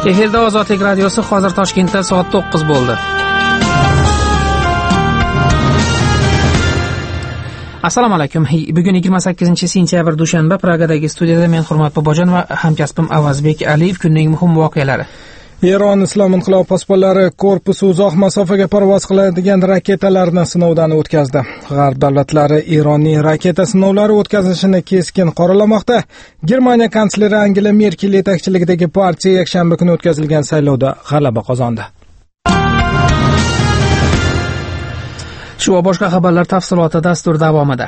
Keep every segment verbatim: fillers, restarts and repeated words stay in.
Efirda Ozodlik radiosi, hozir Toshkentda soat to'qqiz bo'ldi. Assalomu alaykum. Bugun yigirma sakkizinchi sentyabr dushanba. Pragadagi studiyada men Hurmat Bobojon va hamkasbim Avazbek Aliyev. Kunning muhim voqealari. Eron Islom inqilobi posbonlari korpusi uzoq masofaga parvoz qiladigan raketalarni sinovdan o'tkazdi. G'arb davlatlari Eronning raketa sinovlari o'tkazilishini keskin qoralamoqda. Germaniya kansleri Angela Merkel yetakchiligidagi partiya yakshanba kuni o'tkazilgan saylovda g'alaba qozondi. Shu va boshqa xabarlar tafsiloti dastur davomida.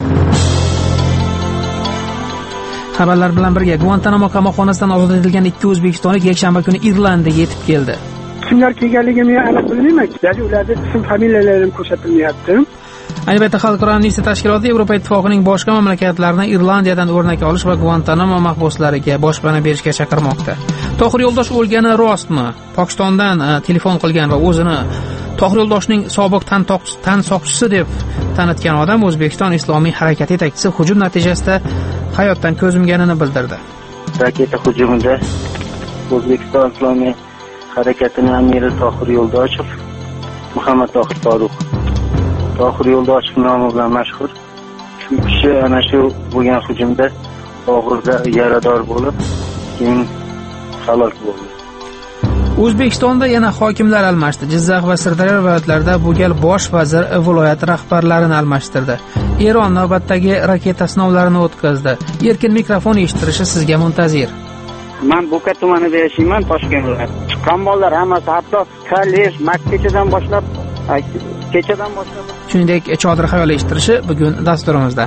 Xabarlar bilan birga Guantanamo qamoqxonasidan ozod etilgan ikki o'zbekistonlik yakshanba kuni Irlandiyaga yetib keldi. Kimlar kelganligini aniq bilmayman. Ya'ni ularning ism familiyalari ko'rsatilmayapti. Ayni paytda Xalqaro amnistiya tashkiloti Yevropa ittifoqining boshqa mamlakatlarini Irlandiyadan o'rnak olish va Guantanamo mahbuslariga boshpana berishga chaqirmoqda. Tohir Yo'ldosh o'lgani rostmi? Pokistondan telefon qilgan va o'zini Tohir Yo'ldoshning sobiq tan soqchisi deb tanitgan odam O'zbekiston Islomiy harakati yetakchisi hujum natijasida hayotdan ko'z yumganini bildirdi. Raketa hujumida O'zbekiston Islomiy harakatining amiri Tohir Yo'ldoshev, Muhammad Tohir Faruq, Tohir Yo'ldoshev nomi bilan mashhur. Shu kishi ana shu bo'lgan hujumda og'ir yarador bo'lib, keyin halok bo'ldi. O'zbekistonda yana hokimlar almashdi. Jizzax va Sirdaryo viloyatlarida bu gal bosh vazir viloyat rahbarlarini almashtirdi. Eron navbatdagi raketa sinovlarini o'tkazdi. Erkin mikrofon eshittirishi sizga muntazir. Men Bo'ka tumanida yashayman, Toshkentda. Chiqqan bolalar hammasi hatto kollej, maktabdan boshlab, kechadan boshlab. Shuningdek, Chodir xayol eshittirishi bugun dasturimizda.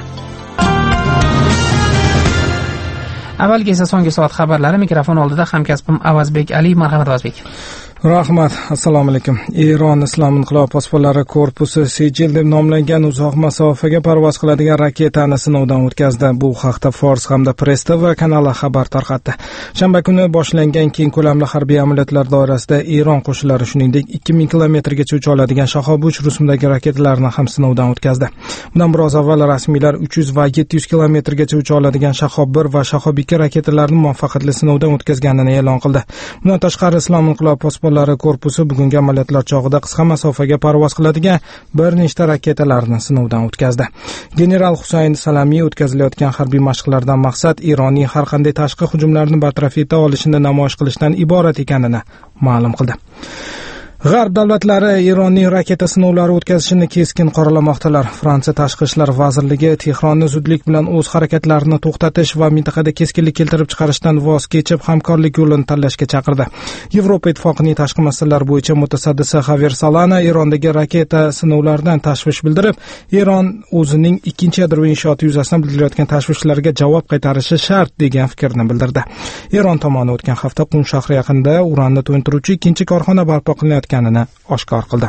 Avvalgi esa so'nggi soat xabarlari. Mikrofon oldida hamkasbim Avazbek Aliyev. Marhamat Avazbek. Rahmat. Assalomu alaykum. Eron Islom inqilobi posbonlari korpusi Sijil deb nomlangan uzoq masofaga parvoz qiladigan raketani sinovdan o'tkazdi. Bu haqda Fors hamda Press T V kanali xabar tarqatdi. Shanba kuni boshlangan keng ko'lamli harbiy amaliyotlar doirasida Eron qo'shinlari shuningdek ikki ming kilometrgacha ucha oladigan Shahob uch rusumdagi raketalarni ham sinovdan o'tkazdi. Bundan biroz avval rasmiylar uch yuz va yetti yuz kilometrgacha ucha oladigan Shahob bir va Shahob ikki raketalarini muvaffaqiyatli sinovdan o'tkazganini e'lon qildi. Bundan tashqari Islom inqilobi posbonlari korpusi bugungi amaliyotlar chog'ida qisqa masofaga parvoz qiladigan bir nechta raketalarni sinovdan o'tkazdi. General Husayn Salamiy o'tkazilayotgan harbiy mashqlardan maqsad Eronning har qanday tashqi hujumlarni bartaraf eta olishini namoyish qilishdan iborat ekanini ma'lum qildi. G'arb davlatlari Eronning raketa sinovlari o'tkazishini keskin qoralamoqdalar. Fransiya tashqi ishlar vazirligi Tehronni zudlik bilan o'z harakatlarini to'xtatish va mintaqada keskinlik keltirib chiqarishdan voz kechib hamkorlik yo'lini tanlashga chaqirdi. Yevropa ittifoqining tashqi masalalar bo'yicha mutasaddisi Xavier Solana Erondagi raketa sinovlaridan tashvish bildirib, Eron o'zining ikkinchi yadroviy inshooti yuzasidan bildirilayotgan tashvishlarga javob qaytarishi shart degan fikrni bildirdi. Eron tomoni o'tgan hafta Qum shahri yaqinida uranni to'ntiruvchi ikkinchi korxona barpo qilinayotgan oshkor qildi.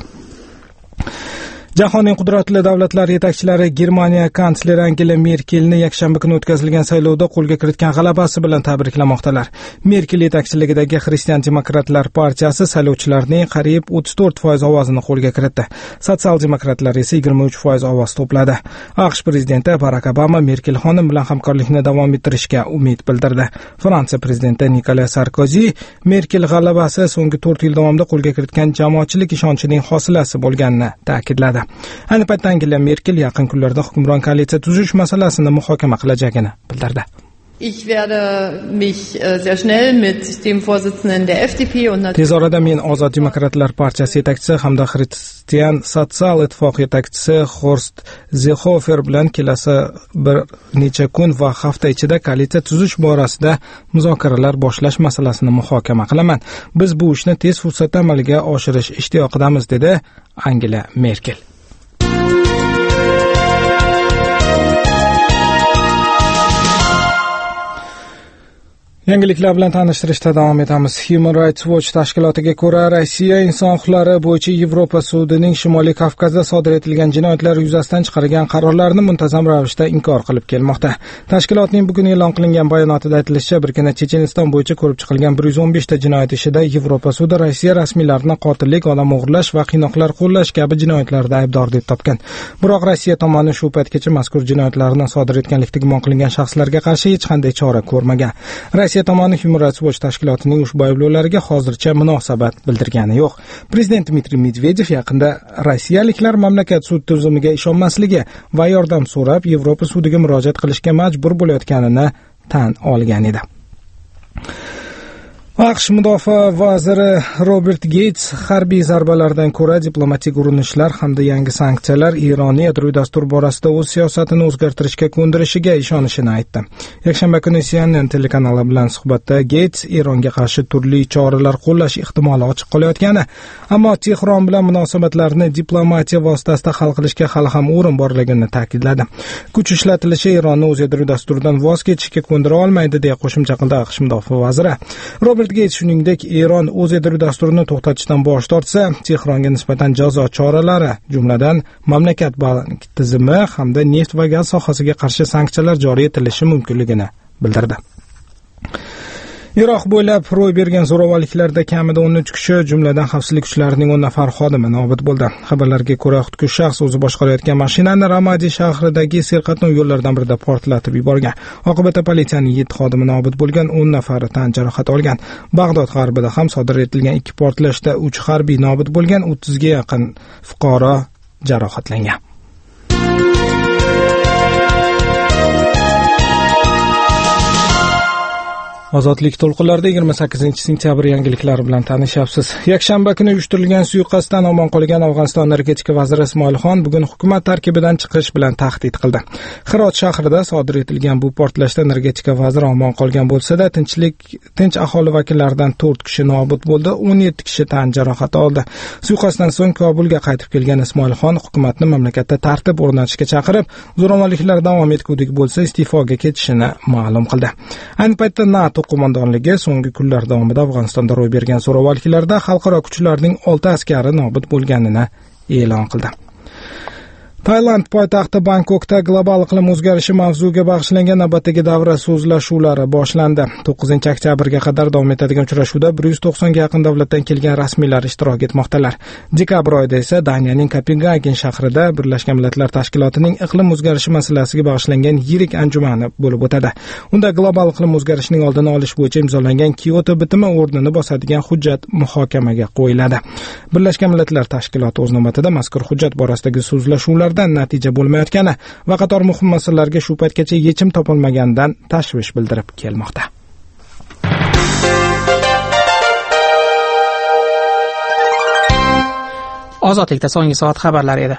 Jahonning qudratli davlatlar yetakchilari Germaniya kansleri Angela Merkelni yakshanba kuni o'tkazilgan saylovda qo'lga kiritgan g'alabasi bilan tabriklamoqdalar. Merkel yetakchiligidagi Xristian demokratlar partiyasi saylovchilarning qariyb o'ttiz to'rt foiz ovozini qo'lga kiritdi. Sotsial demokratlar esa yigirma uch foiz ovoz to'pladi. AQSh prezidenti Barack Obama Merkel xonim bilan hamkorlikni davom ettirishga umid bildirdi. Fransiya prezidenti Nicolas Sarkozy Merkel g'alabasi so'nggi to'rt yil davomida qo'lga kiritgan jamoatchilik ishonchining hosilasi bo'lganini ta'kidladi. Ayni paytda Angela Merkel yaqin kunlarda hukmron koalitsiya tuzish masalasini muhokama qilajagini bildirdi. Ich werde mich sehr schnell mit dem Vorsitzenden der F D P und Tez orada men Ozod demokratlar partiyasi yetakchisi hamda Xristian sotsial ittifoq yetakchisi Horst Seehofer bilan kelasi bir necha kun va hafta ichida koalitsiya tuzish borasida muzokaralar boshlash masalasini muhokama qilaman. Biz bu ishni tez fursatda amalga oshirish ishtiyoqidamiz, dedi Angela Merkel. Yangiliklar bilan tanishtirishda davom etamiz. Human Rights Watch tashkilotiga ko'ra, Rossiya inson huquqlari bo'yicha Yevropa sudining Shimoliy Kavkazda sodir etilgan jinoyatlar yuzasidan chiqargan qarorlarni muntazam ravishda inkor qilib kelmoqda. Tashkilotning bugun e'lon qilingan bayonotida aytilishicha, bir kuni Checheniston bo'yicha ko'rib chiqilgan bir yuz o'n besh ta jinoyat ishida Yevropa sudi Rossiya rasmiylarini qotillik, odam o'g'irlash va qiynoqlar qo'llash kabi jinoyatlarda aybdor deb topgan. Biroq Rossiya tomoni shu paytgacha mazkur jinoyatlarni sodir etganlikda gumon qilingan shaxslarga qarshi hech qanday chora ko'rmagan. Rossiya Rossiya tomoni Human Rights Watch tashkilotining ushbu ayblovlarga hozircha munosabat bildirgani yo'q. Prezident Dmitriy Medvedev yaqinda rossiyaliklar mamlakat sud tizimiga ishonmasligi va yordam so'rab Yevropa sudiga murojaat qilishga majbur bo'layotganini tan olgan edi. AQSh mudofaa vaziri Robert Gates harbiy zarbalardan ko'ra diplomatik urinishlar hamda yangi sanksiyalar Ironni yadroviy dastur borasida o'z siyosatini o'zgartirishga ko'ndirishiga ishonishini aytdi. Yakshanba kuni C N N telekanali bilan suhbatda Gates Eronga qarshi turli choralar qo'llash ehtimoli ochiq qolayotgani, ammo Tehron bilan munosabatlarni diplomatiya vositasida hal qilishga hali ham o'rin borligini ta'kidladi. Kuch ishlatilishi Ironni o'z yadroviy dasturidan voz kechishga ko'ndira olmaydi deya qo'shimcha qildi AQSh mudofaa vaziri. Robert Gates shuningdek, Eron o'z yadroviy dasturini to'xtatishdan bosh tortsa, Tehronga nisbatan jazo choralari, jumladan mamlakat bank tizimi hamda neft va gaz sohasiga qarshi sanksiyalar joriy etilishi mumkinligini bildirdi. Iroq bo'ylab ro'y bergan zo'ravonliklarda kamida o'n uch kishi, jumladan xavfsizlik kuchlarining o'n nafar xodimi nobud bo'ldi. Xabarlarga ko'ra, xudkush shaxs o'zi boshqarayotgan mashinani Ramadi shahridagi serqatnov yo'llardan birida portlatib yuborgan. Oqibatda politsiyaning yetti xodimi nobud bo'lgan, o'n nafari tan jarohati olgan. Bag'dod g'arbida ham sodir etilgan ikki portlashda uch harbiy nobud bo'lgan, o'ttizga yaqin fuqaro jarohatlangan. Ozodlik to'lqinlarida yigirma sakkizinchi sentyabr yangiliklari bilan tanishyapsiz. Yakshanba kuni uyushtirilgan suiqasddan omon qolgan Afg'oniston energetika vaziri Ismoilxon bugun hukumat tarkibidan chiqish bilan tahdid qildi. Hirot shahrida sodir etilgan bu portlashda energetika vaziri omon qolgan bo'lsa-da, tinchlik tinch aholi vakillaridan to'rt kishi nobud bo'ldi, o'n yetti kishi tan jarohati oldi. Suiqasddan so'ng Kobulga qaytib kelgan Ismoilxon hukumatni mamlakatda tartib o'rnatishga chaqirib, zo'ravonliklar davom etgudek bo'lsa iste'foga ketishini ma'lum qildi. Ayni paytda NATO qo'mondonligi so'nggi kunlar davomida Afg'onistonda ro'y bergan zo'ravonliklarda xalqaro kuchlarning olti askari nobud bo'lganini e'lon qildi. Tailand poytaxti Bangkokda global iqlim o'zgarishi mavzuga bag'ishlangan navbatdagi davra so'zlashuvlari boshlandi. to'qqizinchi oktyabrga qadar davom etadigan uchrashuvda bir yuz to'qsonga yaqin davlatdan kelgan rasmiylar ishtirok etmoqdalar. Dekabr oyida esa Daniyaning Kopengagen shahrida Birlashgan Millatlar Tashkilotining iqlim o'zgarishi masalasiga bag'ishlangan yirik anjumani bo'lib o'tadi. Unda global iqlim o'zgarishining oldini olish bo'yicha imzolangan Kyoto bitimi o'rnini bosadigan hujjat muhokamaga qo'yiladi. Birlashgan Millatlar Tashkiloti o'z navbatida mazkur hujjat borasidagi so'zlashuvlar natija bo'lmayotgani va qator muhim masalalarga shu paytgacha yechim topilmaganidan tashvish bildirib kelmoqda. Ozodlikda so'nggi soat xabarlari edi.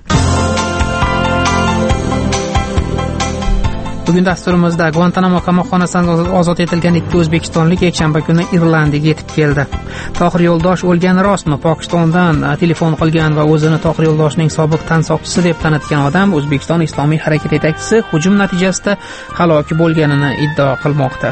Bugun dasturimizda Guantanamo qamoqxonasidan ozod etilgan ikki o'zbekistonlik yakshanba kuni Irlandiyaga yetib keldi. Tohir Yo'ldosh o'lgani rostmi? Pokistondan telefon qilgan va o'zini Tohir Yo'ldoshning sobiq tansoqchisi deb tanitgan odam O'zbekiston Islomiy harakat yetakchisi hujum natijasida halok bo'lganini iddao qilmoqda.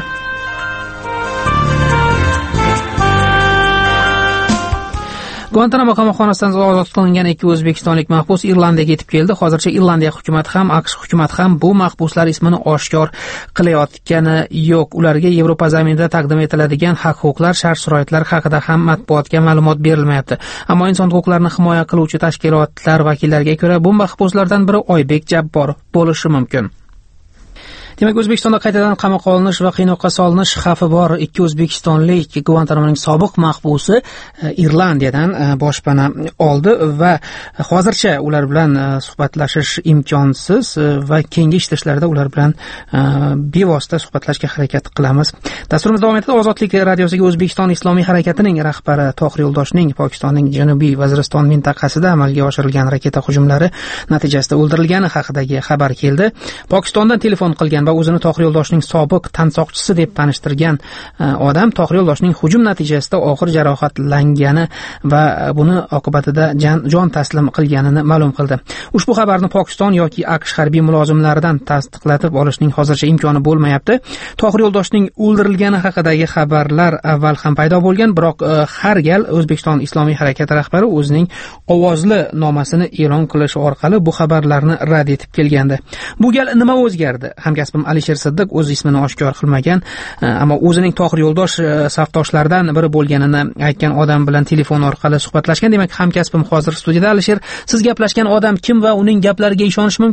Guantanamo qamoqxonasidan ozod qilingan ikki o'zbekistonlik mahbus Irlandiyaga yetib keldi. Hozircha Irlandiya hukumati ham, AQSh hukumati ham bu mahbuslar ismini oshkor qilayotgani yo'q. Ularga Yevropa zaminida taqdim etiladigan haq-huquqlar, shart-sharoitlar haqida ham matbuotga ma'lumot berilmayapti. Ammo inson huquqlarini himoya qiluvchi tashkilotlar vakillariga ko'ra, bu mahbuslardan biri Oybek Jabborov bo'lishi mumkin. Demak, O'zbekistonda qaytadan qamoqqa olinish va qiynoqqa solinish xavfi bor ikki o'zbekistonlik Guantanamoning sobiq mahbusi Irlandiyadan boshpana oldi va hozircha ular bilan suhbatlashish imkonsiz va keyingi ishlashlarda ular bilan bevosita suhbatlashishga harakat qilamiz. Dasturimiz davom etadi. Ozodlik radiosiga O'zbekiston Islomiy harakatining rahbari Tohir Yo'ldoshning Pokistonning Janubiy Vaziriston mintaqasida amalga oshirilgan raketa hujumlari natijasida o'ldirilgani haqidagi xabar keldi. Pokistondan telefon qilgan va o'zini Tohir Yo'ldoshning sobiq tansoqchisi deb tanishtirgan odam Tohir Yo'ldoshning hujum natijasida og'ir jarohatlangani va buni oqibatida jon taslim qilganini ma'lum qildi. Ushbu xabarni Pokiston yoki AQSh harbiy mulozimlaridan tasdiqlatib olishning hozircha imkoni bo'lmayapti. Tohir Yo'ldoshning o'ldirilgani haqidagi xabarlar avval ham paydo bo'lgan, biroq har gal O'zbekiston Islomiy harakati rahbari o'zining ovozli nomasini e'lon qilish orqali bu xabarlarni rad etib kelgandi. Bu gal nima o'zgardi? Hamkasbim Alisher Siddiq o'z ismini oshkor qilmagan, ammo o'zining Tohir Yo'ldosh safdoshlaridan biri bo'lganini aytgan odam bilan telefon orqali suhbatlashgan. Demak, hamkasbim hozir studiyada. Alisher, siz gaplashgan odam kim va uning gaplariga ishonish mumkinmi?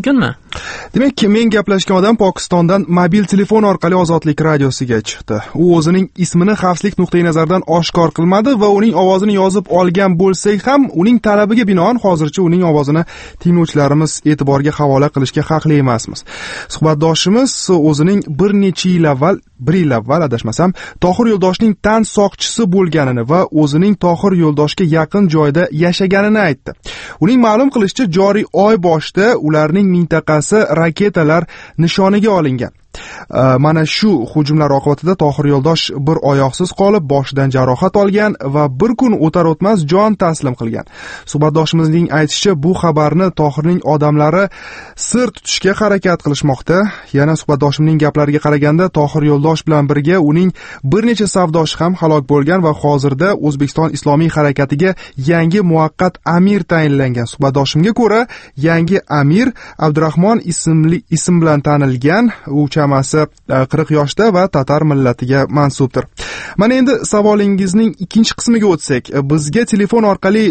Demak, men gaplashgan odam Pokistondan mobil telefon orqali Ozodlik radiosiga chiqdi. U o'zining ismini xavfsizlik nuqtai nazaridan oshkor qilmadi va uning ovozini yozib olgan bo'lsak ham, uning talabiga binoan hozircha uning ovozini tinglovchilarimiz e'tiboriga havola qilishga haqli emasmiz. Suhbatdoshimiz o'zining bir necha yil avval, bir yil avval adashmasam, Tohir Yo'ldoshning tan soqchisi bo'lganini va o'zining Tohir Yo'ldoshga yaqin joyda yashaganini aytdi. Uning ma'lum qilishicha, joriy oy boshida ularning mintaqasi raketalar nishoniga olingan. Mana shu hujumlar oqibatida Tohir Yo'ldosh bir oyoqsiz qolib, boshidan jarohat olgan va bir kun o'tar o'tmas jon taslim qilgan. Suhbatdoshimizning aytishicha, bu xabarni Tohirning odamlari sir tutishga harakat qilishmoqda. Yana suhbatdoshimning gaplariga qaraganda, Tohir Yo'ldosh bilan birga uning bir necha savdoshi ham halok bo'lgan va hozirda O'zbekiston Islomiy harakatiga yangi muvaqqat amir tayinlangan. Suhbatdoshimga ko'ra, yangi amir Abdurahmon ismli ism bilan tanilgan. U chamasi qirq yoshda va tatar millatiga mansubdir. Mana endi savolingizning ikkinchi qismiga o'tsak, bizga telefon orqali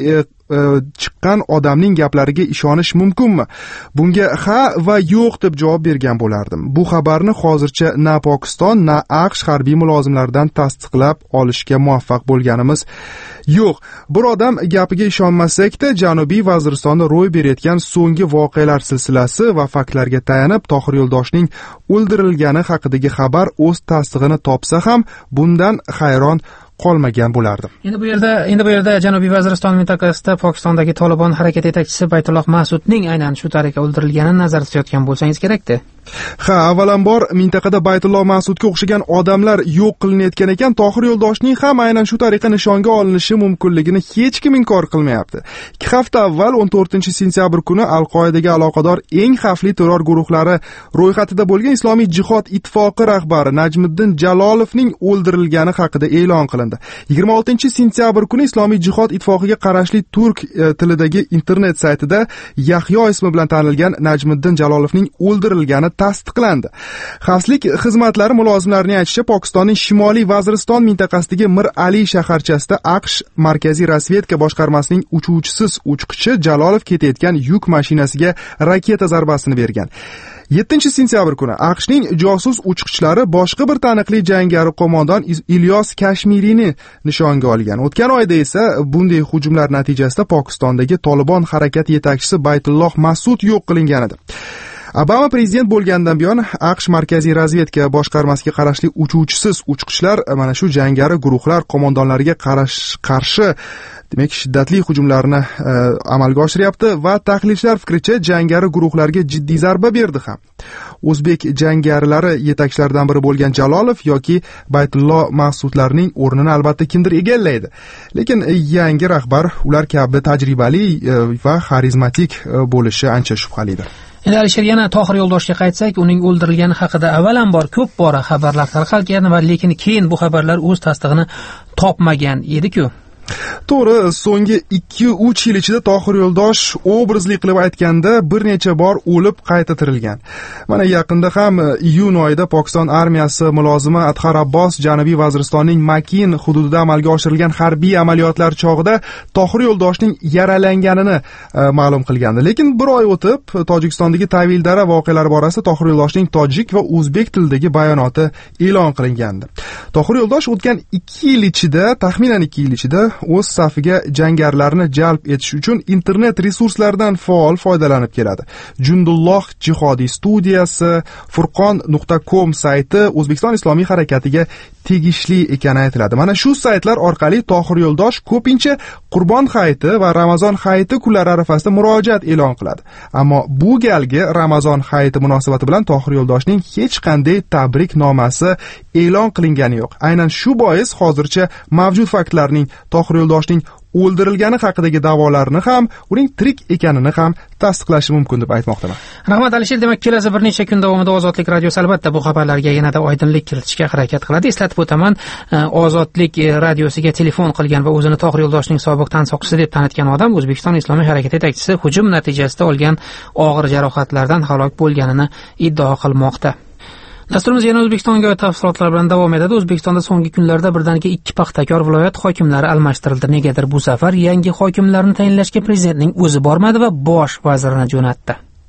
chiqqan odamning gaplariga ishonish mumkinmi? Bunga ha va yo'q deb javob bergan bo'lardim. Bu xabarni hozircha na Pokiston, na AQSh harbiy mulozimlaridan tasdiqlab olishga muvaffaq bo'lganimiz yo'q. Bir odam gapiga ishonmasak-da, Janubiy Vaziristonda ro'y berayotgan so'nggi voqealar silsilasi va faktlarga tayanib Tohir Yo'ldoshning o'ldirilgani haqidagi xabar o'z tasdig'ini topsa ham, bundan hayron qolmagan bo'lardim. Endi bu yerda, endi bu yerda Janubiy Vaziriston mintaqasida Pokistondagi Tolibon harakati yetakchisi Baytulloh Mas'udning aynan shu tariqa o'ldirilganini nazarda tutayotgan bo'lsangiz kerak-da. Ha, avvalambor mintaqada Baytulloh Mas'udga o'xshagan odamlar yo'q qilinayotgan ekan, Tohir Yo'ldoshning ham aynan shu tariqa nishonga olinishi mumkinligini hech kim inkor qilmayapti. ikki hafta avval o'n to'rtinchi sentyabr kuni Al-Qoidaga aloqador eng xavfli terror guruhlari ro'yxatida bo'lgan Islomiy jihod ittifoqi rahbari Najmiddin Jalolovning o'ldirilgani haqida e'lon qilindi. yigirma oltinchi sentyabr kuni Islomiy jihod ittifoqiga qarashli turk e, tilidagi internet saytida Yahyo ismi bilan tanilgan Najmiddin Jalolovning o'ldirilgani tasdiqlandi. Xavfsizlik xizmatlari mulozimlarining aytishicha, Pokistonning Shimoliy Vaziriston mintaqasidagi Mir Ali shaharchasida AQSh Markaziy razvedka boshqarmasining uchuvchisiz uchqichi Jalolov ketayotgan yuk mashinasiga raketa zarbasini bergan. yettinchi sentyabr kuni AQShning josus uchqichlari boshqa bir taniqli jangari qo'mondon Ilyos Kashmiriyni nishonga olgan. O'tgan oyda esa bunday hujumlar natijasida Pokistondagi Tolibon harakati yetakchisi Baytulloh Mas'ud yo'q qilingan edi. Obama prezident bo'lgandan buyon AQSh Markaziy razvedka boshqarmasiga qarashli uchuvchisiz uchqichlar mana shu jangari guruhlar qo'mondonlariga qarshi demak shiddatli hujumlarni e, amalga oshiryapti va tahlilchilar fikricha jangari guruhlarga jiddiy zarba berdi ham. O'zbek jangarilari yetakchilaridan biri bo'lgan Jalolov yoki Baytulloh Mas'udlarning o'rnini albatta kimdir egallaydi. Lekin yangi rahbar ular kabi tajribali e, va xarizmatik e, bo'lishi ancha shubhalidir. Endi Alisher, yana Tohir Yo'ldoshga qaytsak, uning o'ldirilgani haqida avvalambor ko'p bora xabarlar tarqalgan va lekin keyin bu xabarlar o'z tasdig'ini topmagan edi-ku. To'g'ri, so'nggi ikki uch yil ichida Tohir Yo'ldosh obrazli qilib aytganda bir necha bor o'lib qayta tirilgan. Mana yaqinda ham iyun oyida Pokiston armiyasi mulozimi Adhar Abbos Janubiy Vaziristonning Makin hududida amalga oshirilgan harbiy amaliyotlar chog'ida Tohir Yo'ldoshning yaralanganini e, ma'lum qilgandi. Lekin bir oy o'tib Tojikistondagi Tavildara voqealari borasida Tohir Yo'ldoshning tojik va o'zbek tilidagi bayonoti e'lon qilingandi. Tohir Yo'ldosh o'tgan ikki yil ichida, taxminan ikki yil ichida o'z safiga jangarilarni jalb etish uchun internet resurslaridan faol foydalanib keladi. Jundulloh jihodiy studiyasi, furqon nuqta com sayti O'zbekiston Islomiy harakatiga tegishli ekani aytiladi. Mana shu saytlar orqali Tohir Yo'ldosh ko'pincha Qurbon hayiti va Ramazon hayiti kunlari arafasida murojaat e'lon qiladi. Ammo bu galgi Ramazon hayiti munosabati bilan Tohir Yo'ldoshning hech qanday tabrik nomasi e'lon qilingani yo'q. Aynan shu bois hozircha mavjud faktlarning Tohir Yo'ldoshning o'ldirilgani haqidagi da'volarni ham, uning tirik ekanini ham tasdiqlashi mumkin deb aytmoqdaman. Rahmat Alisher, demak kelasi bir necha kun davomida Ozodlik radiosi albatta bu xabarlarga yanada oydinlik kiritishga harakat qiladi. Eslatib o'taman, Ozodlik radiosiga telefon qilgan va o'zini Tohir Yo'ldoshning sobiq tansoqchisi deb tanitgan odam O'zbekiston Islomiy harakati yetakchisi hujum natijasida olgan og'ir jarohatlardan halok bo'lganini iddao qilmoqda. Dasturimiz yana O'zbekistonga oid tafsilotlar bilan davom etadi. O'zbekistonda so'nggi kunlarda birdaniga ikki paxtakor viloyat hokimlari almashtirildi. Negadir bu safar yangi hokimlarni tayinlashga prezidentning o'zi bormadi va bosh vazirini jo'natdi.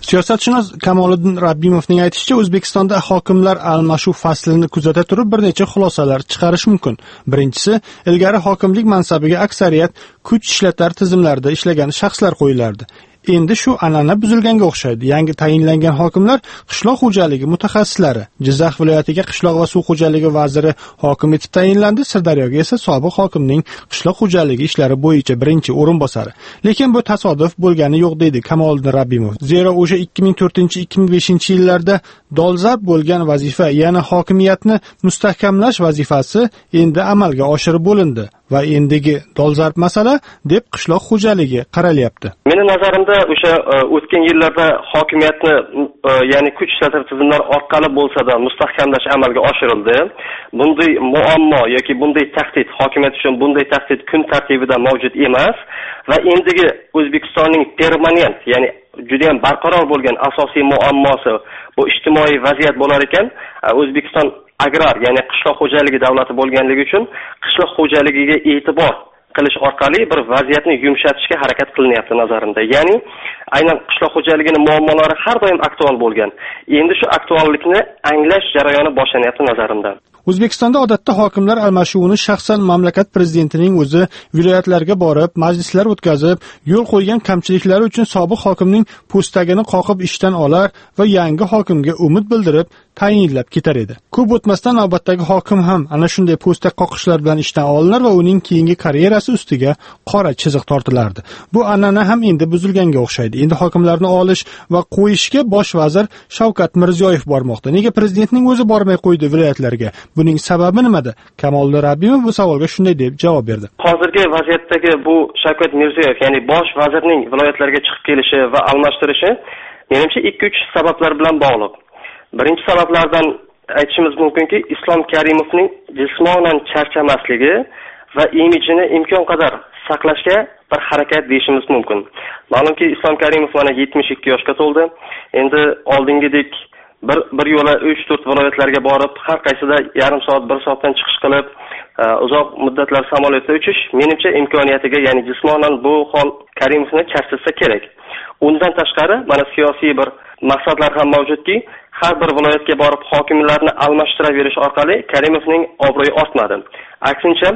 Siyosatshunos Kamoliddin Rabbimovning aytishicha, O'zbekistonda hokimlar almashuv faslini kuzata turib bir necha xulosalar chiqarish mumkin. Birinchisi, ilgari hokimlik mansabiga aksariyat kuch ishlatar tizimlarda ishlagan shaxslar qo'yilardi. Endi shu an'ana buzilganga o'xshaydi. Yangi tayinlangan hokimlar qishloq xo'jaligi mutaxassislari. Jizzax viloyatiga qishloq va suv xo'jaligi vaziri hokim etib tayinlandi. Sirdaryoga esa sobiq hokimning qishloq xo'jaligi ishlari bo'yicha birinchi o'rinbosari. Lekin bu tasodif bo'lgani yo'q deydi Kamoliddin Rabbimov. Zero o'sha ikki ming to'rtinchi ikki ming beshinchi yillarda dolzarb bo'lgan vazifa, ya'ni hokimiyatni mustahkamlash vazifasi endi amalga oshirib bo'lindi va endigi dolzarb masala deb qishloq xo'jaligi qaralyapti. Meni nazarimda o'sha o'tgan yillarda hokimiyatni ya'ni kuch ishlatar tizimlar orqali bo'lsa-da mustahkamlash amalga oshirildi. Bunday muammo yoki bunday tahdid hokimiyat uchun bunday tahdid kun tartibida mavjud emas va endigi O'zbekistonning permanent, ya'ni juda ham barqaror bo'lgan asosiy muammosi bu ijtimoiy vaziyat bo'lar ekan. O'zbekiston agrar, ya'ni qishloq xo'jaligi davlati bo'lganligi uchun qishloq xo'jaligiga e'tibor qilish orqali bir vaziyatni yumshatishga harakat qilinyapti nazarimda. Ya'ni aynan qishloq xo'jaligining muammolari har doim aktual bo'lgan. Endi shu aktuallikni anglash jarayoni boshlanyapti nazarimda. O'zbekistonda odatda hokimlar almashuvini shaxsan mamlakat prezidentining o'zi viloyatlarga borib, majlislar o'tkazib, yo'l qo'ygan kamchiliklari uchun sobiq hokimning postagini qoqib ishdan olar va yangi hokimga umid bildirib tayinlab ketar edi. Ko'p o'tmasdan navbatdagi hokim ham ana shunday posta qoqishlar bilan ishdan olinar va uning keyingi karyerasi ustiga qora chiziq tortilardi. Bu an'ana ham endi buzilganga o'xshaydi. Endi hokimlarni olish va qo'yishga bosh vazir Shavkat Mirziyoyev bormoqda. Nega prezidentning o'zi bormay qo'ydi viloyatlarga? Buning sababi nimada? Kamoliddin Rabbimov bu savolga shunday deb javob berdi. Hozirgi vaziyatdagi bu Shavkat Mirziyoyev, ya'ni bosh vazirning viloyatlarga chiqib kelishi va almashtirishi menimcha ikki uch sabablar bilan bog'liq. Birinchi sabablardan aytishimiz mumkinki, Islom Karimovning jismonan charchamasligi va imijini imkon qadar saqlashga bir harakat deyishimiz mumkin. Ma'lumki, Islom Karimov mana yetmish ikki yoshga to'ldi. Endi oldingidek bir bir yo'la uch to'rt viloyatlarga borib, har qaysida yarim soat, bir soatdan chiqish qilib, uzoq muddatlar samolyotda uchish menimcha imkoniyatiga, ya'ni jismonan bu hol Karimovni charchatsa kerak. Undan tashqari, mana siyosiy bir maqsadlar ham mavjudki, har bir viloyatga borib hokimlarni almashtiraverish orqali Karimovning obro'yi ortmadi. Aksincha,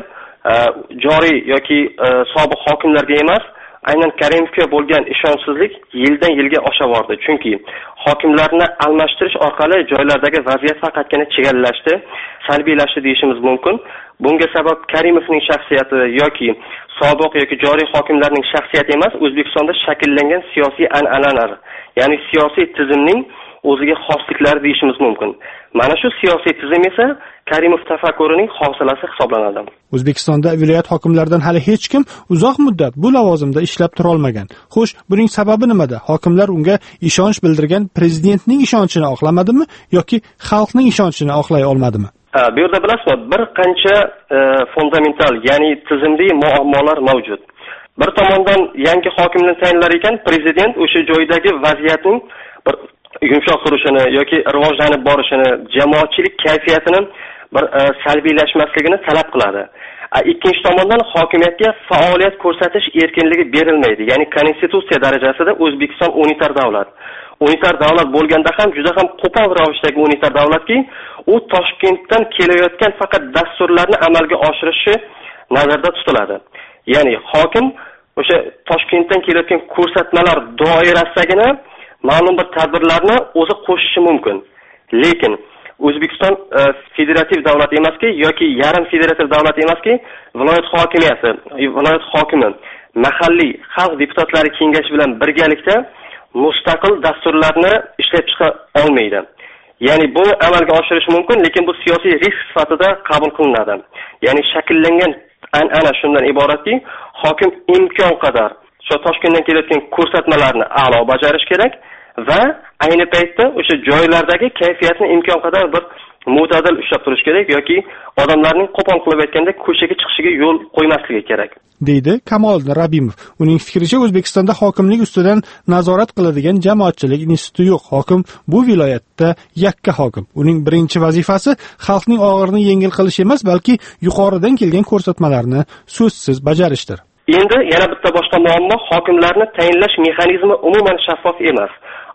joriy yoki sobiq hokimlarga emas, aynan Karimovga bo'lgan ishonchsizlik yildan yilga oshaverdi. Chunki hokimlarni almashtirish orqali joylardagi vaziyat faqatgina chigallashdi, salbiylashdi deyishimiz mumkin. Bunga sabab Karimovning shaxsiyati yoki sobiq yoki joriy hokimlarning shaxsiyati emas, O'zbekistonda shakllangan siyosiy an'analar, ya'ni siyosiy tizimning o'ziga xosliklari deyishimiz mumkin. Mana shu siyosiy tizim esa Karimov tafakkurining hosilasi hisoblanadi. O'zbekistonda viloyat hokimlaridan hali hech kim uzoq muddat bu lavozimda ishlab tura olmagan. Xo'sh, buning sababi nimada? Hokimlar unga ishonch bildirgan prezidentning ishonchini oqlamadimi yoki xalqning ishonchini oqlay olmadimi? Ha, bu yerda bilasizmi, bir qancha e, fundamental, ya'ni tizimli muammolar mavjud. Bir tomondan yangi hokimni tayinlar ekan, prezident o'sha joydagi vaziyatning bir yumshoq turishini yoki rivojlanib borishini, jamoatchilik kayfiyatini bir e, salbiylashmasligini talab qiladi. Ikkinchi tomondan hokimiyatga faoliyat ko'rsatish erkinligi berilmaydi. Ya'ni konstitutsiya darajasida O'zbekiston unitar davlat. Unitar davlat bo'lganda ham juda ham qo'pol ravishdagi unitar davlatki, u Toshkentdan kelayotgan faqat dasturlarni amalga oshirishi nazarda tutiladi. Ya'ni hokim o'sha Toshkentdan kelayotgan ko'rsatmalar doirasidagina ma'lum bir tadbirlarni o'zi qo'shishi mumkin. Lekin O'zbekiston e, federativ davlat emaski yoki yarim federativ davlat emaski, viloyat hokimiyati, viloyat hokimi mahalliy xalq deputatlari kengashi bilan birgalikda mustaqil dasturlarni ishlab chiqa olmaydi. Ya'ni buni amalga oshirish mumkin, lekin bu siyosiy risk sifatida qabul qilinadi. Ya'ni shakllangan an'ana shundan iboratki, hokim imkon qadar shu Toshkentdan kelayotgan ko'rsatmalarni a'lo bajarish kerak va ayni paytda o'sha joylardagi kayfiyatni imkon qadar bir mo'tadil ushlab turish kerak yoki odamlarning qo'pol qilib aytganda ko'chaga chiqishiga yo'l qo'ymasligi kerak, deydi Kamoliddin Rabbimov. Uning fikricha, O'zbekistonda hokimlik ustidan nazorat qiladigan jamoatchilik instituti yo'q. Hokim bu viloyatda yakka hokim. Uning birinchi vazifasi xalqning og'irini yengil qilish emas, balki yuqoridan kelgan ko'rsatmalarni so'zsiz bajarishdir. Endi yana bitta boshqa muammo, hokimlarni tayinlash mexanizmi umuman shaffof emas.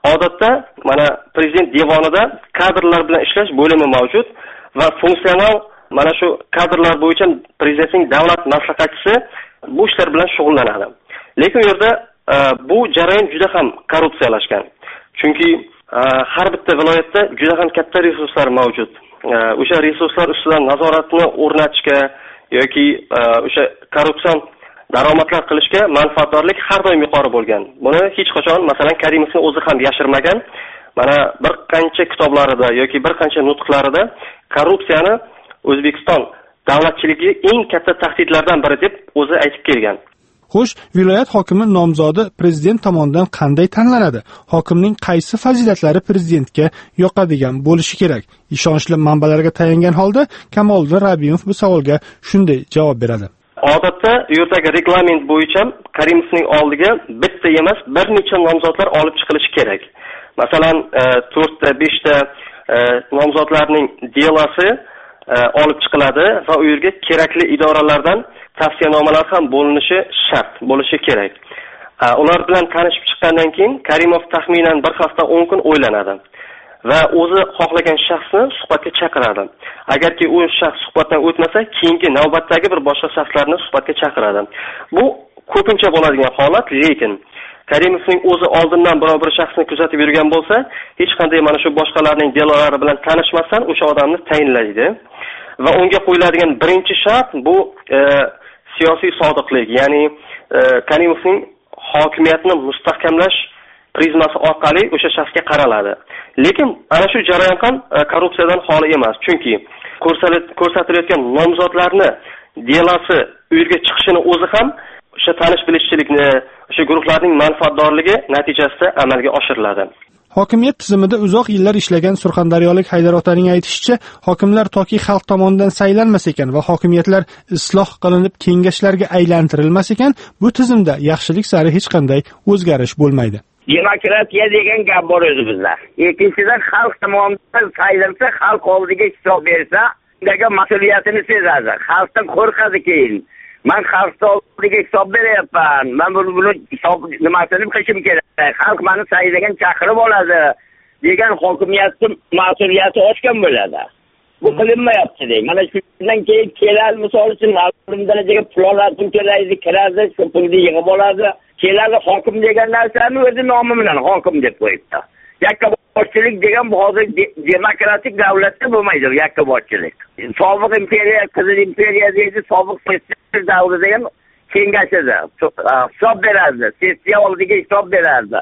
Odatda mana prezident devonida kadrlar bilan ishlash bo'limi mavjud va funksional mana shu kadrlar bo'yicha prezidentning davlat maslahatchisi bu ishlar bilan shug'ullanadi. Lekin u yerda bu jarayon juda ham korrupsiyalashgan. Chunki har bitta viloyatda juda ham katta resurslar mavjud. O'sha resurslar ustidan nazoratni o'rnatishga yoki o'sha korrupsion daromadlar qilishga manfaatdorlik har doim yuqori bo'lgan. Buni hech qachon masalan Karimovning o'zi ham yashirmagan. Mana bir qancha kitoblarida yoki bir qancha nutqlarida korrupsiyani O'zbekiston davlatchiligiga eng katta tahdidlardan biri deb o'zi aytib kelgan. Xo'sh, viloyat hokimi nomzodi prezident tomonidan qanday tanlanadi? Hokimning qaysi fazilatlari prezidentga yoqadigan bo'lishi kerak? Ishonchli manbalarga tayangan holda Kamoliddin Rabbimov bu savolga shunday javob beradi. Odatda yerdagi reglament bo'yicha Karimovning oldiga bitta emas, bir necha nomzodlar olib chiqilishi kerak. Masalan, to'rtta, beshta nomzodlarning delosi olib chiqiladi va u yerga kerakli idoralardan tavsiyanomalar ham bo'linishi shart, bo'lishi kerak. Ular bilan tanishib chiqqandan keyin Karimov taxminan bir hafta o'n kun o'ylanadi va o'zi xohlagan shaxsni suhbatga chaqiradi. Agarki u shaxs suhbatdan o'tmasa, keyingi navbatdagi bir boshqa shaxslarni suhbatga chaqiradi. Bu ko'pincha bo'ladigan holat, lekin Karimovning o'zi oldindan biror bir shaxsni kuzatib yurgan bo'lsa, hech qanday mana shu boshqalarning delolari bilan tanishmasdan o'sha odamni tayinlaydi. Va unga qo'yiladigan birinchi shart bu e, siyosiy sodiqlik, ya'ni e, Karimovning hokimiyatni mustahkamlash prizmasi orqali o'sha shaxsga qaraladi. Lekin ana shu jarayon ham e, korrupsiyadan xoli emas, chunki ko'rsatilayotgan nomzodlarni delosi u yerga chiqishini o'zi ham o'sha tanish bilishchilikni, o'sha guruhlarning manfaatdorligi natijasida amalga oshiriladi. Hokimiyat tizimida uzoq yillar ishlagan surxondaryolik Haydar otaning aytishicha, hokimlar toki xalq tomonidan saylanmas ekan va hokimiyatlar isloh qilinib kengashlarga aylantirilmas ekan, bu tizimda yaxshilik sari hech qanday o'zgarish bo'lmaydi. Demokratiya degan gap bor o'zi bizda. Ikkinchidan xalq tomonidan saylansa, xalq oldiga hisob bersa, undagi mas'uliyatini sezadi. Xalqdan qo'rqadi keyin. Men xalqqa oldiga hisob beryapman. Men buni buni hisob nimasini qilishim kerak. Xalq meni saylagan chaqirib oladi degan hokimiyatning mas'uliyati oshgan bo'ladi. Bu qilinmayapti deydi. Mana shundan keyin kelal misol uchun ma'lum darajaga pullarni kelaydi, kiradi, shu pulni yig'ib oladi. Kelali hokim degan narsani o'zi nomi bilan hokim deb qo'yibdi. Yakkaboshchilik degan bu hozir demokratik davlatda bo'lmaydi, yakkaboshchilik. Sobiq imperiya, Qizil imperiya deydi, sobiq prezident davrida ham kengashida hisob berardi, sessiya oldiga hisob berardi.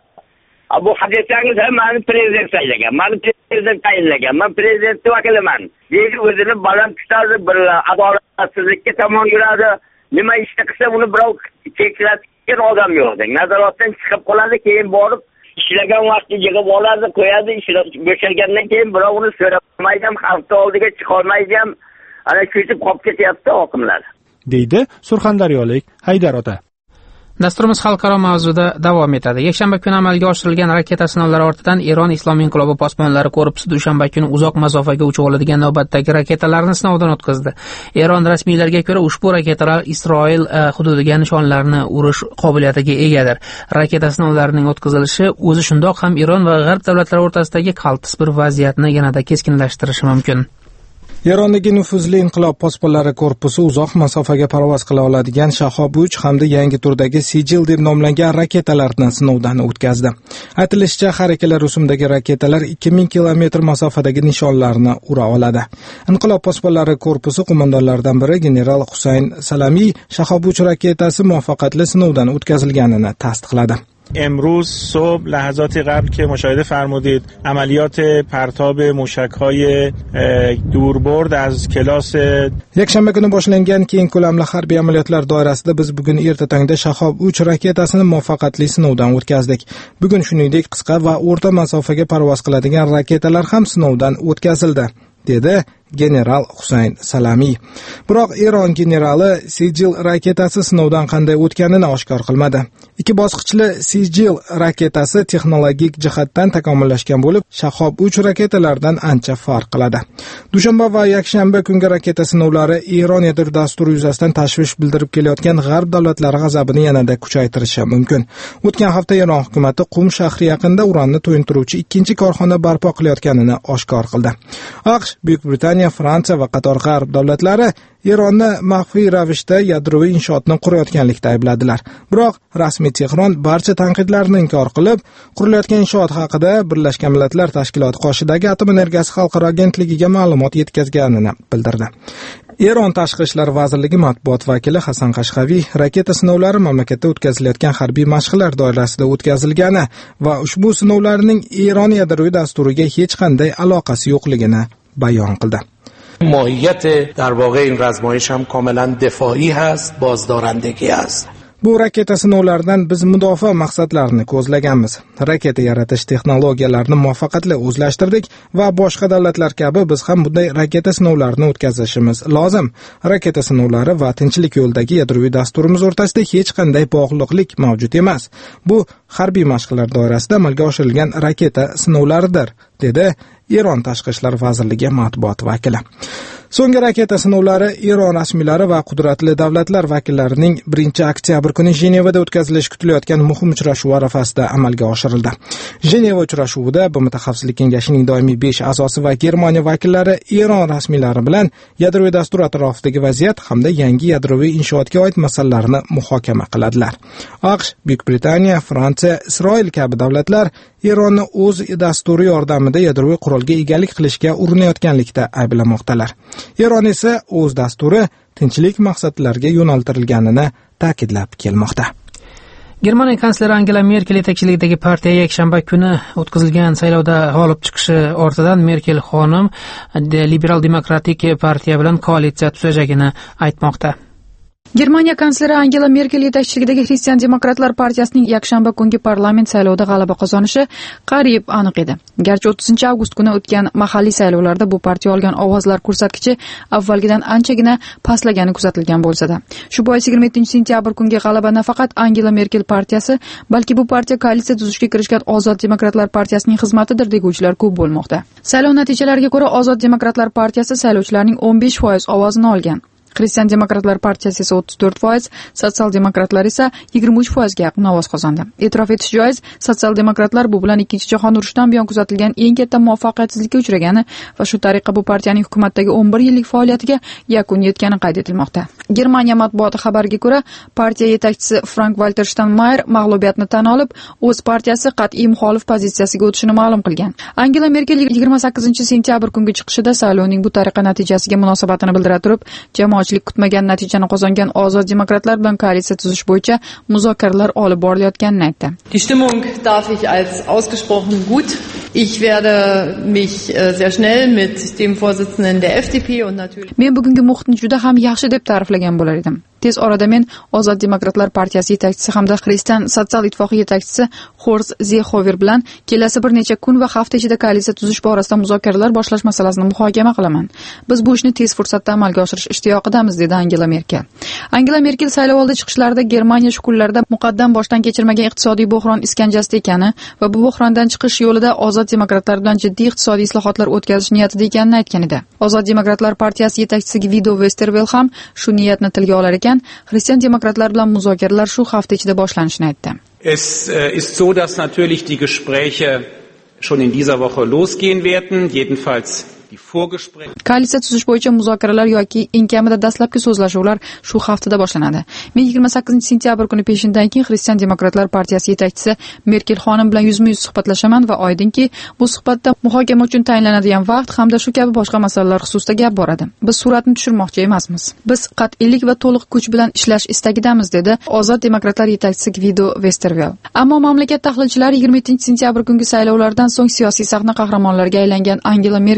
Bu hadisangiz ham meni prezident saylagan, meni prezident tayinlagan, men prezident vakiliman deydi, o'zini baland tutadi, bir adolatsizlikka tomon yuradi. Nima ishni qilsa uni birov cheklatgan odam yo'q. Nazoratdan chiqib qoladi, keyin borib ishlagan vaqtda yig'ib oladi, qo'yadi, ishlar bo'shagandan keyin birov uni so'ramaydi ham, xalq oldiga chiqa olmaydi ham, ana cho'chib qolib ketyapti hokimlar, deydi surxondaryolik Haydar ota. Dasturimiz xalqaro mavzuda davom etadi. Yakshanba kuni amalga oshirilgan raketa sinovlari ortidan Eron Islom inqilobi posbonlari korpusi dushanba kuni uzoq masofaga uchib oladigan navbatdagi raketalarni sinovdan o'tkazdi. Eron rasmiylariga ko'ra ushbu raketalar Isroil hududiga nishonlarni urish qobiliyatiga egadir. Raketa sinovlarining o'tkazilishi o'zi shundoq ham Eron va G'arb davlatlari o'rtasidagi qaltis bir vaziyatni yanada keskinlashtirishi mumkin. Erondagi nufuzli inqilob posbonlari korpusi uzoq masofaga parvoz qila oladigan Shahob uch hamda yangi turdagi Sijil deb nomlangan raketalarni sinovdan o'tkazdi. Aytilishicha, har ikkala rusumdagi raketalar ikki ming kilometr masofadagi nishonlarni ura oladi. Inqilob posbonlari korpusi qo'mondonlaridan biri general Husayn Salamiy Shahob uch raketasi muvaffaqiyatli sinovdan o'tkazilganini tasdiqladi. امروز صبح لحظاتی قبل که مشاهده فرمودید عملیات پرتاب موشک‌های دوربرد از کلاس yakshanba kuni boshlangan keng ko'lamli harbiy amaliyotlar doirasida biz bugun erta tongda Shahob uch raketasini muvaffaqiyatli sinovdan o'tkazdik. Bugun shuningdek qisqa va o'rta masofaga parvoz qiladigan raketalar ham sinovdan o'tkazildi, dedi general Husayn Salamiy. Biroq Eron generali Sijil raketasi sinovdan qanday o'tganini oshkor qilmadi. Ikki bosqichli Sijil raketasi texnologik jihatdan takomillashgan bo'lib, Shahob uch raketalardan ancha farq qiladi. Dushanba va yakshanba kungi raketa sinovlari Eron yadro dasturi yuzasidan tashvish bildirib kelayotgan g'arb davlatlari g'azabini yanada kuchaytirishi mumkin. O'tgan hafta Eron hukumatı Qum shahri yaqinida uranni to'yintiruvchi ikkinchi korxona barpo qilayotganini oshkor qildi. AQSh, Buyuk Britaniya, Fransiya va qator g'arb davlatlari Eronni maxfiy ravishda yadroviy inshootni qurayotganlikda aybladilar. Biroq rasmiy Tehron barcha tanqidlarni inkor qilib, qurilayotgan inshoot haqida Birlashgan Millatlar Tashkiloti qoshidagi Atom energiyasi xalqaro agentligiga ma'lumot yetkazganini bildirdi. Eron Tashqi ishlar vazirligi matbuot vakili Hasan Qashqaviy raketa sinovlari mamlakatda o'tkazilayotgan harbiy mashqlar doirasida o'tkazilgani va ushbu sinovlarning Eron yadroviy dasturiga hech qanday aloqasi yo'qligini bayon qildi. ماهیت در واقع این رزمایش هم کاملا دفاعی هست، بازدارندگی است. Bu raketa sinovlaridan biz mudofaa maqsadlarini ko'zlaganmiz. Raketa yaratish texnologiyalarini muvaffaqiyatli o'zlashtirdik va boshqa davlatlar kabi biz ham bunday raketa sinovlarini o'tkazishimiz lozim. Raketa sinovlari va tinchlik yo'lidagi yadroviy dasturimiz o'rtasida hech qanday bog'liqlik mavjud emas. Bu harbiy mashqlar doirasida amalga oshirilgan raketa sinovlaridir, dedi Eron Tashqi ishlar vazirligi matbuot vakili. So'nggi raketa sinovlari Eron rasmiylari va qudratli davlatlar vakillarining birinchi oktyabr kuni Jenevada o'tkazilishi kutilayotgan muhim uchrashuv arafasida amalga oshirildi. Jeneva uchrashuvida B M T Xavfsizlik kengashining doimiy besh a'zosi va Germaniya vakillari Eron rasmiylari bilan yadroviy dastur atrofidagi vaziyat hamda yangi yadroviy inshootga oid masalalarni muhokama qiladilar. AQSh, Buyuk Britaniya, Fransiya, Isroil kabi davlatlar Eronni o'z dasturi yordamida yadroviy qurolga egalik qilishga urinayotganlikda ayblamoqdalar. Eron esa o'z dasturi tinchlik maqsadlariga yo'naltirilganini ta'kidlab kelmoqda. Germaniya kansleri Angela Merkel yetakchiligidagi partiya yakshanba kuni o'tkazilgan saylovda g'olib chiqishi ortidan Merkel xonim Liberal Demokratik partiya bilan koalitsiya tuzajagini aytmoqda. Germaniya kansleri Angela Merkel yetakchiligidagi Xristian Demokratlar partiyasining yakshanba kungi parlament saylovida g'alaba qozonishi qariyb aniq edi. Garchi o'ttizinchi avgust kuni o'tgan mahalliy saylovlarda bu partiya olgan ovozlar ko'rsatkichi avvalgidan anchagina pastlagani kuzatilgan bo'lsa-da, shu bois yigirma yettinchi sentyabr kungi g'alaba nafaqat Angela Merkel partiyasi, balki bu partiya koalitsiya tuzishga kirishgan Ozod Demokratlar partiyasining xizmatidir deguvchilar ko'p bo'lmoqda. Saylov natijalariga ko'ra Ozod Demokratlar partiyasi saylovchilarning o'n besh foiz ovozini olgan. Xristian Demokratlar partiyasi esa o'ttiz to'rt foiz, Sotsial demokratlar esa yigirma uch foizga yaqin ovoz qozondi. E'tirof etish joiz, Sotsial demokratlar bu bilan Ikkinchi jahon urushidan buyon kuzatilgan eng katta muvaffaqiyatsizlikka uchragani va shu tariqa bu partiyaning hukumatdagi o'n bir yillik faoliyatiga yakun yetgani qayd etilmoqda. Germaniya matbuoti xabariga ko'ra, partiya yetakchisi Frank-Walter Steinmeier mag'lubiyatni tan olib, o'z partiyasi qat'iy muxolif pozitsiyasiga o'tishini ma'lum qilgan. Angela Merkel yigirma sakkizinchi sentyabr kungi chiqishida saylovning bu tariqa natijasiga munosabatini bildira turib, jamoatchilik kutmagan natijani qozongan Ozod demokratlar bilan koalitsiya tuzish bo'yicha muzokaralar olib borilayotganini aytdi. Die Stimmung darf ich als ausgesprochen gut. Ich werde mich sehr schnell mit dem Vorsitzenden der F D P und natürlich Men bugungi muhitni juda ham yaxshi deb ta'riflagan bo'lar edim. Tez orada men Ozod demokratlar partiyasi yetakchisi hamda Xristian sotsial ittifoqi yetakchisi Horst Seehofer bilan kelasi bir necha kun va hafta ichida koalitsiya tuzish borasida muzokaralar boshlash masalasini muhokama qilaman. Biz bu ishni tez fursatda amalga oshirish ishtiyoqidamiz, dedi Angela Merkel. Angela Merkel saylovoldi chiqishlarida Germaniya shu kunlarda muqaddam boshdan kechirmagan iqtisodiy bo'hron iskanjasida ekani va bu bo'hrondan chiqish yo'lida Ozod demokratlar bilan jiddiy iqtisodiy islohotlar o'tkazish niyatida ekanini aytgan edi. Ozod demokratlar partiyasi yetakchisi Guido Westerwelle ham shu niyatni tilga olar ekan, Xristian demokratlar bilan muzokaralar shu hafta ichida boshlanishini aytdi. Es äh, ist so, dass natürlich die Gespräche schon in dieser Woche losgehen werden, jedenfalls Koalitsiya tuzish bo'yicha muzokaralar yoki eng kamida dastlabki so'zlashuvlar shu haftada boshlanadi. Men yigirma sakkizinchi sentyabr kuni peshindan keyin Xristian demokratlar partiyasi yetakchisi Merkel xonim bilan yuzma-yuz suhbatlashaman va oydinki, bu suhbatda muhokama uchun tayinlanadigan vaqt hamda shu kabi boshqa masalalar xususida gap boradi. Biz suratni tushirmoqchi emasmiz. Biz qat'iylik va to'liq kuch bilan ishlash istagidamiz, dedi Ozod demokratlar yetakchisi Guido Westerwelle. Ammo mamlakat tahlilchilari yigirma yettinchi sentyabr kungi saylovlardan so'ng siyosiy sahna qahramonlariga aylangan Angela Merkel va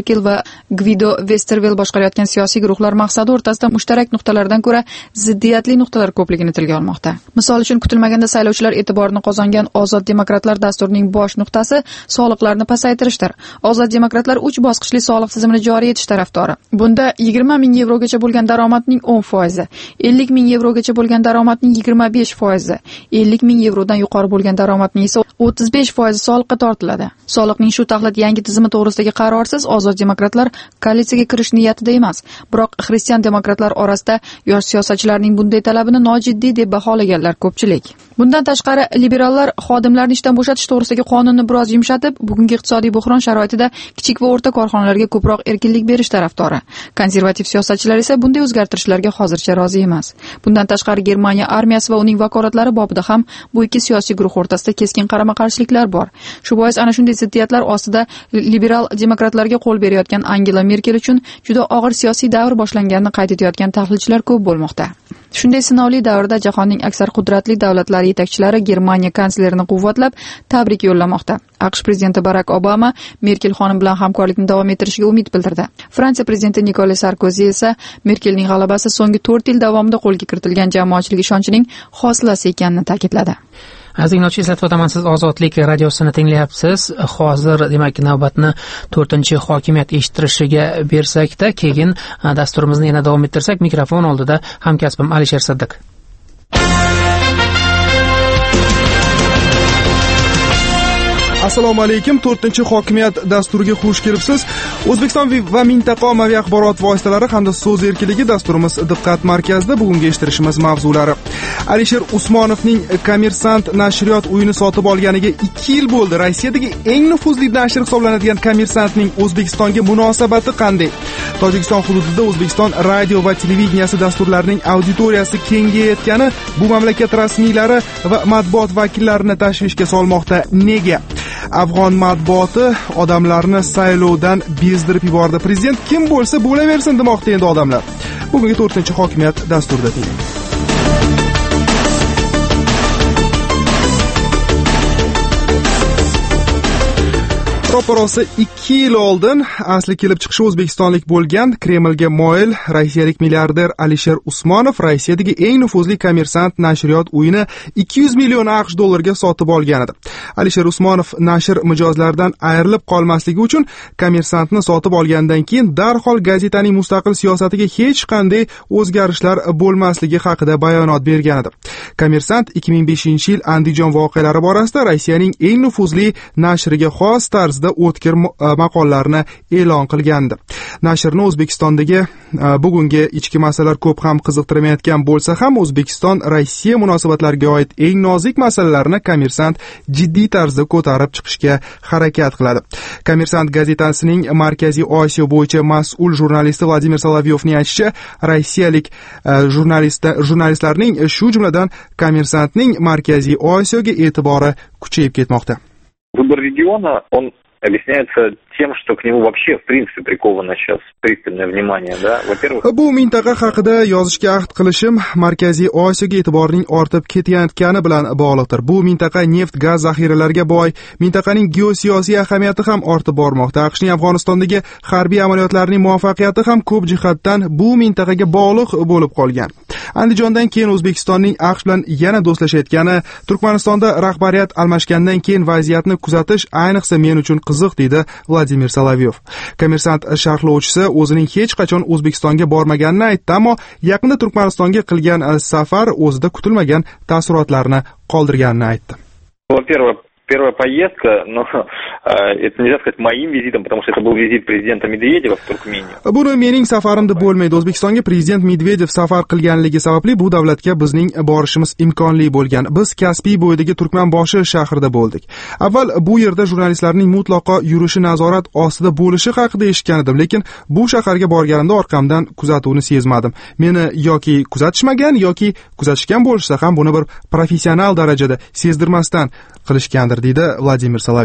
Gvido Westervel boshqarayotgan siyosiy guruhlar maqsadi o'rtasida mushtarak nuqtalardan ko'ra ziddiyatli nuqtalar ko'pligini tilga olmoqda. Misol uchun, kutilmaganda saylovchilar e'tiborini qozongan Ozod demokratlar dasturining bosh nuqtasi soliqlarni pasaytirishdir. Ozod demokratlar uch bosqichli soliq tizimini joriy etish tarafdori. Bunda yigirma ming yevrogacha bo'lgan daromadning o'n foizi, ellik ming yevrogacha bo'lgan daromadning yigirma besh foizi, ellik ming yevrodan yuqori bo'lgan daromadning esa o'ttiz besh foizi soliqqa tortiladi. Soliqning shu taxlit yangi tizimi to'g'risidagi qarorsiz Ozod demokratlar koalitsiyaga kirish niyatida emas. Biroq xristian demokratlar orasida yosh siyosatchilarning bunday talabini nojiddiy deb baholaganlar ko'pchilik. Bundan tashqari, liberallar xodimlarni ishdan bo'shatish to'g'risidagi qonunni biroz yumshatib, bugungi iqtisodiy buhron sharoitida kichik va o'rta korxonalarga ko'proq erkinlik berish tarafdori. Konservativ siyosatchilar esa bunday o'zgartirishlarga hozircha rozi emas. Bundan tashqari, Germaniya armiyasi va uning vakolatlari bobida ham bu ikki siyosiy guruh o'rtasida keskin qarama-qarshiliklar bor. Shu bois ana shunday ziddiyatlar ostida liberal demokratlarga qo'l berayotgan Angela Merkel uchun juda og'ir siyosiy davr boshlanganini qayd etayotgan tahlilchilar ko'p bo'lmoqda. Shunday sinovli davrda jahonning aksar qudratli davlatlari yetakchilari Germaniya kanslerini quvvatlab, tabrik yo'llamoqda. AQSh prezidenti Barak Obama Merkel xonim bilan hamkorlikni davom ettirishiga umid bildirdi. Fransiya prezidenti Nikolas Sarkozy esa Merkelning g'alabasi so'nggi to'rt yil davomida qo'lga kiritilgan jamoatchilik ishonchining hosilasi ekanini ta'kidladi. Aziz tinglovchi, eslatib o'taman, siz Ozodlik radiosini tinglayapsiz. Hozir demak navbatni to'rtinchi hokimiyat eshittirishiga bersak-da, keyin dasturimizni yana davom ettirsak, mikrofon oldida hamkasbim Alisher Siddiq. Assalomu alaykum. to'rtinchi hokimiyat dasturiga xush kelibsiz. O'zbekiston va mintaqa ommaviy axborot vositalari hamda so'z erkinligi dasturimiz diqqat markazida bugungi eshittirishimiz mavzulari. Alisher Usmonovning Kommersant nashriyot uyini sotib olganiga ikki yil bo'ldi. Rossiyadagi eng nufuzli nashr hisoblanadigan Kommersantning O'zbekistonga munosabati qanday? Tojikiston hududida O'zbekiston radio va televideniyasi dasturlarining auditoriyasi kengayayotgani bu mamlakat rasmiylari va matbuot vakillarini tashvishga solmoqda. Nega? Afg'on matbuoti odamlarni saylovdan bezdirib yubordi. Prezident kim bo'lsa bo'laversin demoqda endi odamlar. Bugungi to'rtinchi hokimiyat dasturida deylik. Ro'parosa ikki yil oldin asli kelib chiqishi o'zbekistonlik bo'lgan Kremlga moyil rossiyalik milliarder Alisher Usmonov Rossiyadagi eng nufuzli Kommersant nashriyot uyini ikki yuz million AQSh dollarga sotib olgan edi. Alisher Usmonov nashr mijozlaridan ayrilib qolmasligi uchun Kommersantni sotib olgandan keyin darhol gazetaning mustaqil siyosatiga hech qanday o'zgarishlar bo'lmasligi haqida bayonot bergan edi. Kommersant ikki ming beshinchi yil Andijon voqealari borasida Rossiyaning eng nufuzli nashriga xos tarzda o'tkir maqolalarni e'lon qilgandi. Nashrni O'zbekistondagi bugungi ichki masalalar ko'p ham qiziqtirmayotgan bo'lsa ham, O'zbekiston Rossiya munosabatlariga oid eng nozik masalalarni Kommersant jiddiy tarzda ko'tarib chiqishga harakat qiladi. Kommersant gazetasining Markaziy Osiyo bo'yicha mas'ul jurnalisti Vladimir Solovyovning aytishicha, rossiyalik jurnalistlarning, shu jumladan Kommersantning Markaziy Osiyoga e'tibori kuchayib ketmoqda. Выбор региона, он объясняется тем, что к нему вообще, в принципе, приковано сейчас пристальное внимание, да. Во-первых, bu mintaqa haqida yozishga ahd qilishim Markaziy Osiyoga e'tiborning ortib ketayotgani bilan bog'liqdir. Bu mintaqa neft, gaz zaxiralariga boy, mintaqaning geosiyosiy ahamiyati ham ortib bormoqda. AQShning Afg'onistondagi harbiy amaliyotlarining muvaffaqiyati ham ko'p jihatdan bu mintaqaga bog'liq bo'lib qolgan. Andijondan keyin O'zbekistonning AQSh bilan yana do'stlashayotgani, Turkmanistonda rahbariyat almashgandan keyin vaziyatni kuzatish ayniqsa men uchun qiziq, deydi Vladimir Solovyov. Kommersant sharhlovchisi o'zining hech qachon O'zbekistonga bormaganini aytdi, ammo yaqinda Turkmanistonga qilgan safar o'zida kutilmagan taassurotlarni qoldirganini aytdi. Во-первых, первая поездка, но э, это нельзя сказать моим визитом, потому что это был визит президента Медведева в Туркмению. Buni mening safarim deb bo'lmaydi. O'zbekistonga prezident Medvedev safar qilganligi sababli bu davlatga bizning borishimiz imkonli bo'lgan. Biz Kaspiy bo'yidagi Turkmanboshi shahrida bo'ldik. Avval bu yerda jurnalistlarning mutlaqo yurishi nazorat ostida bo'lishi haqida eshitgan edim, lekin bu shaharga borganimda orqamdan kuzatuvni sezmadim. Meni yoki kuzatishmagan yoki kuzatishgan bo'lsa ham buni bir professional darajada sezdirmasdan qilishgandir, deydi Vladimir Solovyov.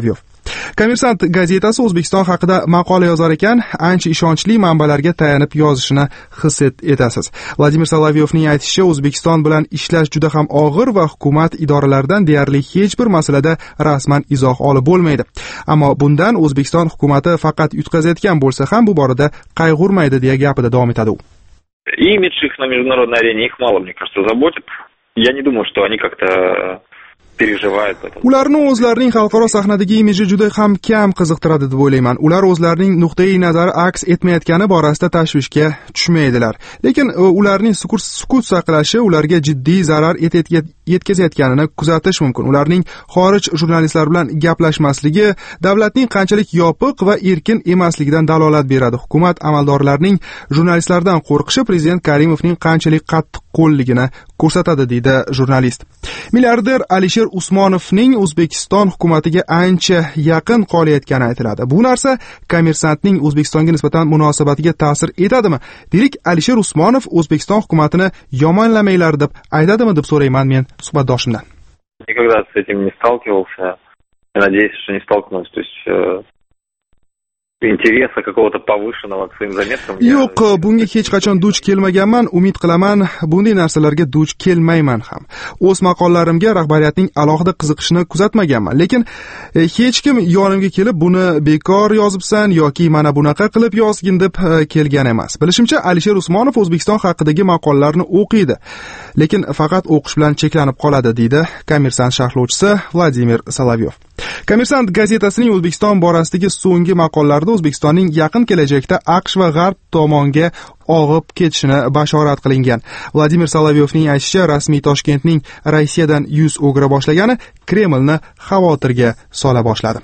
Kommersant gazetasi O'zbekiston haqida maqola yozar ekan, ancha ishonchli manbalarga tayanib yozishini his etasiz. Vladimir Solovyovning aytishicha, O'zbekiston bilan ishlash juda ham og'ir va hukumat idoralaridan deyarli hech bir masalada rasman izoh olib bo'lmaydi. Ammo bundan O'zbekiston hukumati faqat yutqazayotgan bo'lsa ham bu borada qayg'urmaydi deya gapida davom etadi u. Имидж их на международной арене их мало, мне кажется, заботит. Я не думаю, что они как-то переживают по этому. Ularni o'zlarining xalqaro sahnadagi imiji juda ham kam qiziqtiradi deb o'ylayman. Ular o'zlarining nuqtai nazari aks etmayotgani borasida tashvishga tushmaydilar. Lekin ularning sukut sukut saqlashi ularga jiddiy zarar yetkazayotganini kuzatish mumkin. Ularning xorij jurnalistlar bilan gaplashmasligi davlatning qanchalik yopiq va erkin emasligidan dalolat beradi. Hukumat amaldorlarining jurnalistlardan qo'rqishi prezident Karimovning qanchalik qattiq qo'lligini ko'rsatadi, deydi jurnalist. Milliarder Alisher Usmonovning O'zbekiston hukumatiga ancha yaqin qolayotgani aytiladi. Bu narsa Kommersantning O'zbekistonga nisbatan munosabatiga ta'sir etadimi? Deylik, Alisher Usmonov O'zbekiston hukumatini yomonlamaylar deb aytadimi deb so'rayman men suhbatdoshimdan. Никогда с этим не сталкивался. Я надеюсь, что не столкнусь. То есть interesa какого-то повышенного к своим заметкам. Yo'q, bunga hech qachon duch kelmaganman, umid qilaman, bunday narsalarga duch kelmayman ham. O'z maqollalarimga rahbariyatning alohida qiziqishini kuzatmaganman, lekin hech kim yonimga kelib buni bekor yozibsan yoki mana bunaqa qilib yozgin deb kelgan emas. Bilishimcha, Alisher Usmonov O'zbekiston haqidagi maqolalarni o'qiydi, lekin faqat o'qish bilan cheklanib qoladi, deydi Kommersant sharhlovchisi Vladimir Solovyov. Kommersant gazetasining O'zbekiston borasidagi so'nggi maqolalarida O'zbekistonning yaqin kelajakda AQSh va G'arb tomonga og'ib ketishini bashorat qilingan. Vladimir Solovyovning aytishicha, rasmiy Toshkentning Rossiyadan yuz o'gira boshlagani Kremlni xavotirga sola boshladi.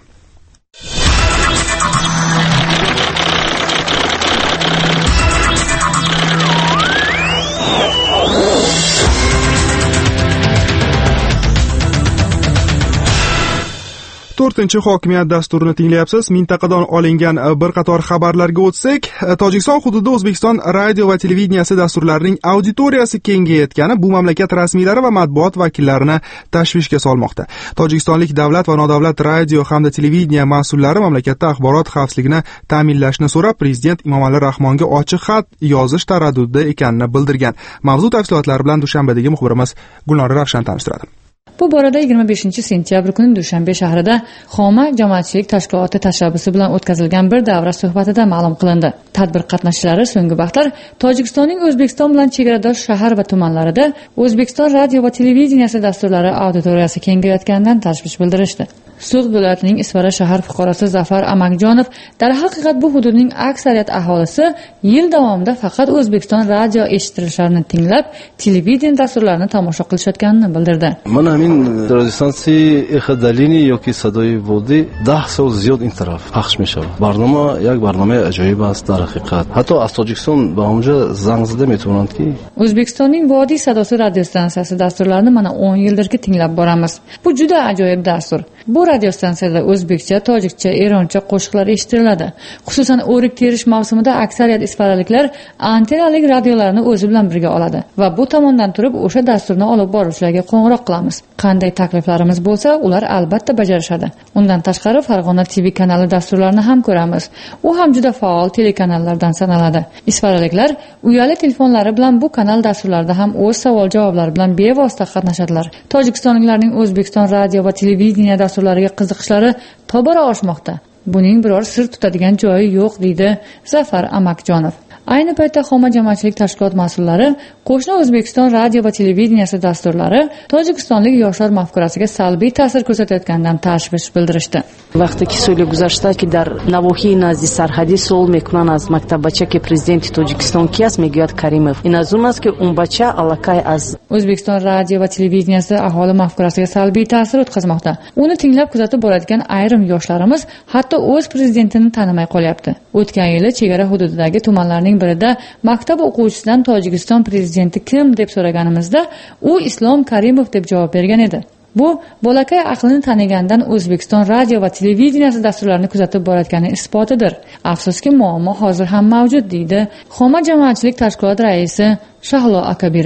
to'rtinchi hokimiyat dasturini tinglayapsiz. Mintaqadan olingan bir qator xabarlarga o'tsak, Tojikiston hududida O'zbekiston radio va televideniyasi dasturlarining auditoriyasi kengayayotgani bu mamlakat rasmiylari va matbuot vakillarini tashvishga solmoqda. Tojikistonlik davlat va nodavlat radio hamda televideniya mas'ullari mamlakatda axborot xavfsizligini ta'minlashni so'rab, prezident Emomali Rahmonga ochiq xat yozish taraddudida ekanini bildirgan. Mavzu tafsilotlari bilan Dushanbadagi muxbirimiz Gulnora Ravshan tanishtiradi. Bu borada yigirma beshinchi sentyabr kuni Dushanbe shahrida Xoma jamoatchilik tashkiloti tashabbusi bilan o'tkazilgan bir davra suhbatida ma'lum qilindi. Tadbir qatnashchilari so'nggi vaqtlar Tojikistonning O'zbekiston bilan chegaradosh shahar va tumanlarida O'zbekiston radio va televideniyasi dasturlari auditoriyasi kengayotganidan tashvish bildirishdi. So'g'd viloyatining Isfara shahar fuqarosi Zafar Amakjonov darhaqiqat bu hududning aksariyat aholisi yil davomida faqat O'zbekiston radio eshittirishlarini tinglab, televideniya dasturlarini tomosha qilishayotganini bildirdi. Mana men radiostansiya Exadalini yoki Sadoy Vodi ده سال زیاد این طرف پخش میشه. برنامه یک برنامه عجیب است در حقیقت. حتی از تاجیکستان به اونجا زنگ زده میتونند که O'zbekistonning Vodiy sadosi radiostansiyasi dasturlarini mana o'n yildirki tinglab boramiz. Bu juda ajoyib dastur. Bu radiostansiyada o'zbekcha, tojikcha, eroncha qo'shiqlar eshitiriladi. Xususan, o'rik terish mavsumida aksariyat isfaraliklar antennalik radiolarni o'zi bilan birga oladi va bu tomondan turib o'sha dasturni olib boruvchilarga qo'ng'iroq qilamiz. Qanday takliflarimiz bo'lsa, ular albatta bajarishadi. Undan tashqari Farg'ona T V kanali dasturlarini ham ko'ramiz. U ham juda faol telekanallardan sanaladi. Isfaraliklar uyali telefonlari bilan bu kanal dasturlarida ham o'z savol-javoblari bilan bevosita qatnashadilar. Tojikistonliklarning O'zbekiston radio va televideniya dasturlariga qiziqishlari tobora oshmoqda. Buning biror sir tutadigan joyi yo'q, deydi Zafar Amakjonov. Ayni paytda Xoma jamoatchilik tashkilot mas'ullari qo'shni O'zbekiston radio va televideniyasi dasturlari tojikistonlik yoshlar mafkurasiga salbiy ta'sir ko'rsatayotganidan tashvish bildirishdi. وقتی که سال گذشته که در نواحی نزدیک سرحدی سوال میکنن از مکتب بچه که پرزیدنت تاجیکستان کی است میگوید کریمov. این از اون است که اون بچه alakay از O'zbekiston radio va televideniyasi aholi mafkurasiga salbiy ta'sir o'tkazmoqda. Uni tinglab kuzatib boradigan ayrim yoshlarimiz hatto o'z prezidentini tanimay qolyapti. O'tgan yili chegara hududidagi tumanlarning birida maktab o'quvchisidan Tojikiston prezidenti kim deb so'raganimizda u Islom Karimov deb javob bergan edi. Bu bolakay aqlini tanigandan O'zbekiston radio va televideniyasi dasturlarini kuzatib borayotgani isbotidir. Afsuski muammo hozir ham mavjud, deydi Xoma jamoatchilik tashkilot raisi Shahlo Akabirova.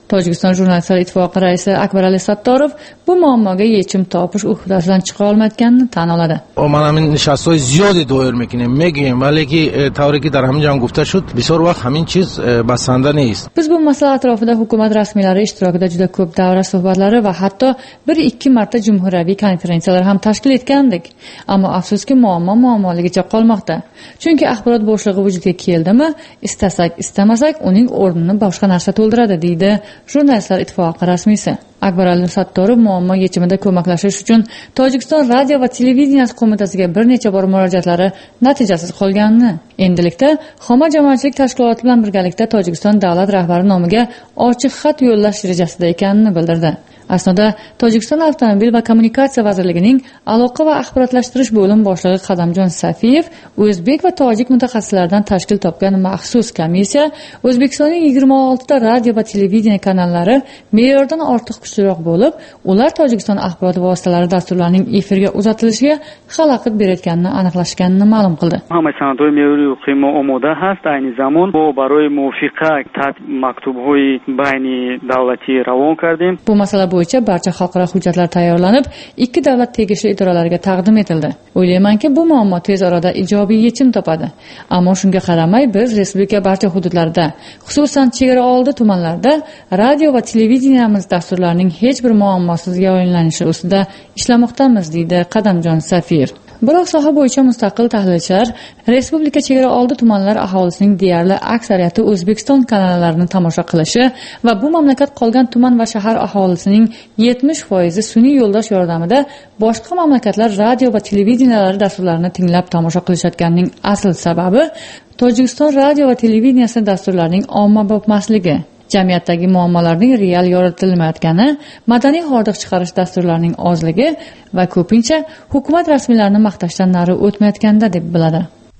Tojikiston Jurnalistlar ittifoqi raisi Akbarali Sattorov bu muammoga yechim topish uhdasidan chiqa olmayotganini tan oladi. من همین نشست‌های زیادی دایر میکنیم میگیم ولی که طوری که در همین جا گفته شد بسیار وقت همین چیز بسنده نیست. Biz bu masala atrofida hukumat rasmiylari ishtirokida juda ko'p davra suhbatlari va hatto bir ikki marta jumhuriyaviy konferensiyalar ham tashkil etgandik. Ammo afsuski muammo muammoligicha qolmoqda. Chunki axborot bo'shlig'i vujudga keldimi, istasak istamasak uning o'rnini boshqa narsa to'ldiradi deydi Jurnalistlar ittifoqi rasmiysi. Akbarali Sattorov muammo yechimida ko'maklashish uchun Tojikiston radio va televideniyasi qo'mitasiga bir necha bor murojaatlari natijasiz qolganini, endilikda xoma jamoatchilik tashkiloti bilan birgalikda Tojikiston davlat rahbari nomiga ochiq xat yo'llash rejasida ekanini bildirdi. Aslida Tojikiston avtomobil va kommunikatsiya vazirligining aloqa va axborotlashtirish bo'lim boshlig'i Qadamjon Safiyev o'zbek va tojik mutaxassislaridan tashkil topgan maxsus komissiya O'zbekistonning yigirma olti ta radio va televideniya kanallari me'yordan ortiq kuchliroq bo'lib, ular Tojikiston axborot vositalari dasturlarining efirga uzatilishiga xalaqit berayotganini aniqlashganini ma'lum qildi. Hamma sanadlar me'yoriy qiymo omoda hast, ayni zamon bu baroy muvafiqa maktubhoyi bayni davlati ravon kardیم. Bu masala bo'yicha barcha xalqaro hujjatlar tayyorlanib, ikki davlat tegishli idoralariga taqdim etildi. O'ylaymanki, bu muammo tez orada ijobiy yechim topadi. Ammo shunga qaramay, biz respublika barcha hududlarida, xususan chegara oldi tumanlarda radio va televideniyamiz dasturlarining hech bir muammosiz yo'llanishi ustida ishlamoqdamiz, deydi Qadamjon Safiyev. Biroq soha bo'yicha mustaqil tahlilchilar respublika chegara oldi tumanlar aholisining deyarli aksariyati O'zbekiston kanallarini tomosha qilishi va bu mamlakat qolgan tuman va shahar aholisining yetmish foizi sun'iy yo'ldosh yordamida boshqa mamlakatlar radio va televideniyalari dasturlarini tinglab tomosha qilishayotganining asl sababi Tojikiston radio va televideniyasi dasturlarining ommabopmasligi, jamiyatdagi muammolarning real yoritilmayotgani, madaniy hordiq chiqarish dasturlarining ozligi va ko'pincha hukumat rasmiylarini maqtashdan nari o'tmayotganda deb biladi.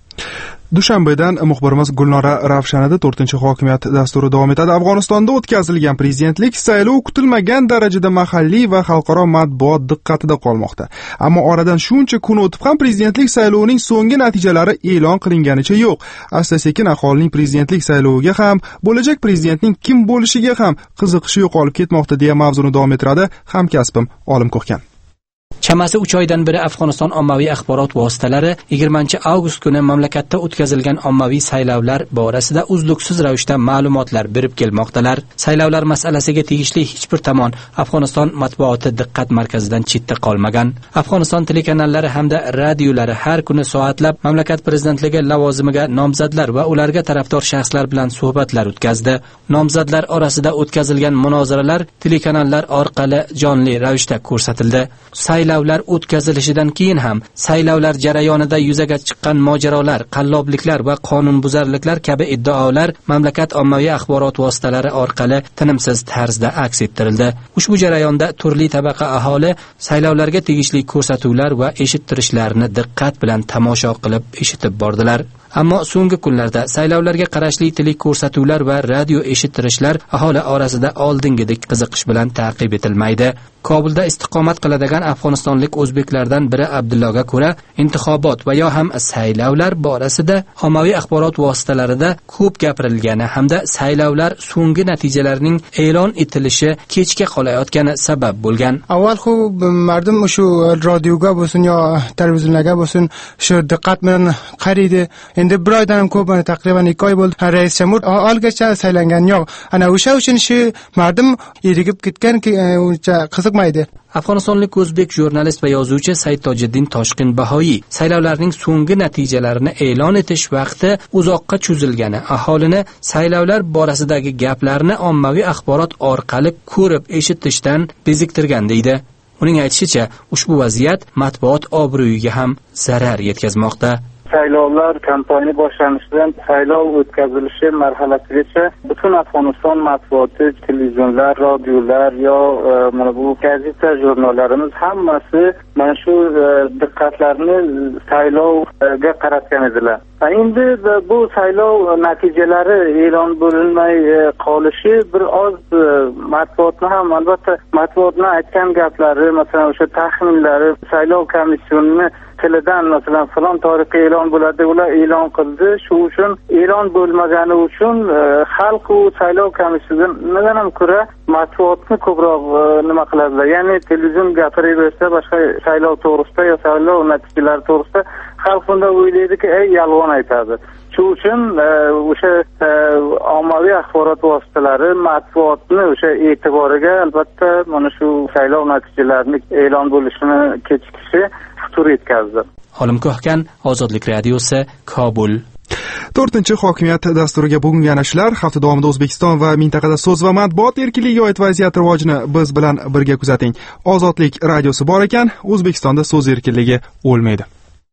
Dushanbedan muxbirimiz Gulnora Ravshanida to'rtinchi hokimiyat dasturi davom etadi. Afg'onistonda o'tkazilgan prezidentlik saylov kutilmagan darajada mahalliy va xalqaro matbuot diqqatida qolmoqda. Ammo oradan shuncha kun o'tib ham prezidentlik saylovining so'nggi natijalari e'lon qilinganicha yo'q. Asta-sekin aholining prezidentlik sayloviga ham, bo'lajak prezidentning kim bo'lishiga ham qiziqishi yo'qolib ketmoqda deya mavzuni davom ettiradi hamkasbim Olim Ko'hkan. Chamasi uch oydan beri Afg'oniston ommaviy axborot vositalari yigirmanchi avgust kuni mamlakatda o'tkazilgan ommaviy saylovlar borasida uzluksiz ravishda ma'lumotlar berib kelmoqdalar. Saylovlar masalasiga tegishli hech bir tomon Afg'oniston matbuoti diqqat markazidan chetda qolmagan. Afg'oniston telekanallari hamda radiolari har kuni soatlab mamlakat prezidentligi lavozimiga nomzodlar va ularga tarafdor shaxslar bilan suhbatlar o'tkazdi. Nomzodlar orasida o'tkazilgan munozaralar telekanallar orqali jonli ravishda ko'rsatildi. Saylovlar o'tkazilishidan keyin ham saylovlar jarayonida yuzaga chiqqan mojarolar, qallobliklar va qonunbuzarliklar kabi iddaolar mamlakat ommaviy axborot vositalari orqali tinimsiz tarzda aks ettirildi. Ushbu jarayonda turli tabaqa aholi saylovlarga tegishli ko'rsatuvlar va eshittirishlarni diqqat bilan tomosha qilib eshitib bordilar. Ammo so'nggi kunlarda saylovlarga qarashli tele ko'rsatuvlar va radio eshittirishlar aholi orasida oldingidek qiziqish bilan ta'qib etilmaydi. Kobulda istiqomat qiladigan afg'onistonlik o'zbeklardan biri Abdullohga ko'ra, intixobot va yo ham saylovlar borasida ommaviy axborot vositalarida ko'p gapirilgani hamda saylovlar so'nggi natijalarining e'lon etilishi kechga qolayotgani sabab bo'lgan. Avval xub mardum shu radioga bo'lsin yo televizorlarga bo'lsin shu diqqat bilan qaraydi. Endi bir oydan ham ko'p, taqriban ikki oy bo'ldi. Rais Chamur olgacha saylangan yo'q. Ana o'sha uchun shu mardum erigib ketgan uncha qiziqmaydi. Afg'onistonlik o'zbek jurnalist va yozuvchi Said Tojiddin Toshqin Bahoyi saylovlarning so'nggi natijalarini e'lon etish vaqti uzoqqa cho'zilgani aholini saylovlar borasidagi gaplarni ommaviy axborot orqali ko'rib eshitishdan beziktirgan deydi. Uning aytishicha, ushbu vaziyat matbuot obro'yiga ham zarar yetkazmoqda. Saylovlar kampaniya boshlanishidan saylov o'tkazilishi marhalasigacha butun Afg'oniston matbuoti, televizorlar, radiolar yo mana bu gazeta jurnallarimiz hammasi mana shu diqqatlarni saylovga qaratgan edilar. Endi bu saylov natijalari e'lon bo'linmay qolishi bir oz matbuotni ham, albatta matbuotni aytgan gaplari, masalan o'sha taxminlari, saylov komissiyoni tilidan masalan falon tarixga e'lon bo'ladi, ular e'lon qildi, shu uchun e'lon bo'lmagani uchun xalq u saylov komissiyasidan ham ko'ra matbuotni ko'proq nima qiladilar, ya'ni televizion gapiraversa boshqa saylov to'g'risida yo saylov natijalari to'g'risida xalq bunda o'ylaydiki, ey yolg'on aytadi. Shu uchun o'sha ommaviy axborot vositalari matbuotni o'sha e'tiboriga albatta mana shu saylov natijalarini e'lon bo'lishini kechikishi futur yetkazdi. Holim Ko'hkan, Ozodlik radiosi, Kobul. to'rtinchi hokimiyat dasturiga bugungi ana shular. Hafta davomida O'zbekiston va mintaqada so'z va matbuot erkinligiga oid vaziyat rivojini biz bilan birga kuzating. Ozodlik radiosi bor ekan, O'zbekistonda so'z erkinligi o'lmaydi.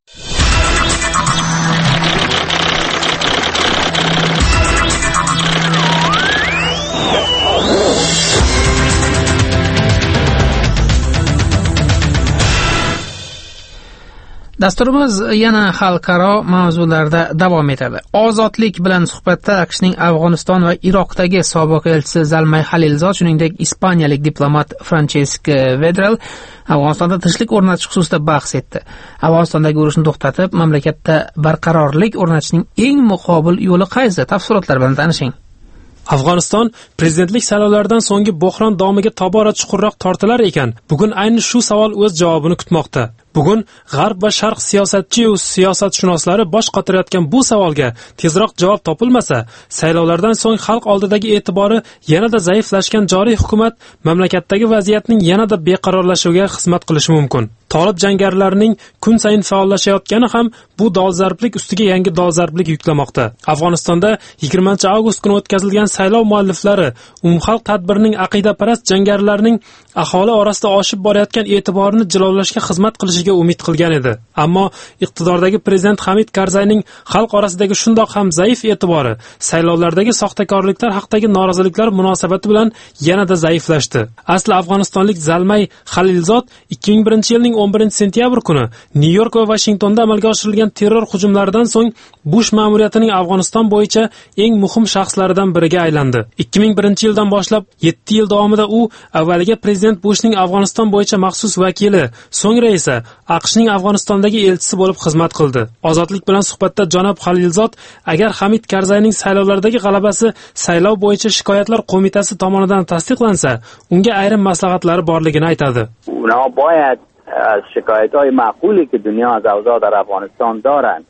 Dasturimiz yana xalqaro mavzularda davom etadi. Ozodlik bilan suhbatda AQShning Afg'oniston va Iroqdagi sobiq elchisi Zalmay Xalilzod, shuningdek ispaniyalik diplomat Francesc Vedrell Afg'onistonda tinchlik o'rnatish xususida bahs etdi. Afg'onistondagi urushni to'xtatib, mamlakatda barqarorlik o'rnatishning eng muqobil yo'li qaysi? Tafsilotlar bilan tanishing. Afg'oniston prezidentlik saylovlaridan so'nggi bo'hron domiga tobora chuqurroq tortilar ekan, bugun ayni shu savol o'z javobini kutmoqda. Bugun g'arb va sharq siyosatchi va siyosatshunoslari bosh qotirayotgan bu savolga tezroq javob topilmasa, saylovlardan so'ng xalq oldidagi e'tibori yanada zaiflashgan joriy hukumat mamlakatdagi vaziyatning yanada beqarorlashuviga xizmat qilishi mumkin. Tolib jangarilarning kun sayin faollashayotgani ham bu dolzarblik ustiga yangi dolzarblik yuklamoqda. Afg'onistonda yigirmanchi avgust kuni o'tkazilgan saylov mualliflari umumxalq tadbirining aqidaparast jangarilarning aholi orasida oshib borayotgan e'tiborini jilovlashga xizmat qilishiga umid qilgan edi. Ammo iqtidordagi prezident Hamid Karzayning xalq orasidagi shundoq ham zaif e'tibori saylovlardagi soxtakorliklar haqidagi noroziliklar munosabati bilan yanada zaiflashdi. Asli afg'onistonlik Zalmay Xalilzod ikki ming birinchi yilning o'n birinchi sentyabr kuni Nyu-York va Washingtonda amalga oshirilgan terror hujumlaridan so'ng Bush ma'muriyatining Afg'oniston bo'yicha eng muhim shaxslaridan biriga aylandi. ikki ming birinchi yildan boshlab yetti yil davomida u avvaliga prezident Bushning Afg'oniston bo'yicha maxsus vakili, so'ngra esa AQShning Afg'onistondagi elchisi bo'lib xizmat qildi. Ozodlik bilan suhbatda janob Xalilzod agar Hamid Karzayning saylovlardagi g'alabasi saylov bo'yicha shikoyatlar qo'mitasi tomonidan tasdiqlansa, unga ayrim maslahatlari borligini aytadi. Ular boyad از شکایت های معقولی که دنیا از اوضاع در افغانستان دارند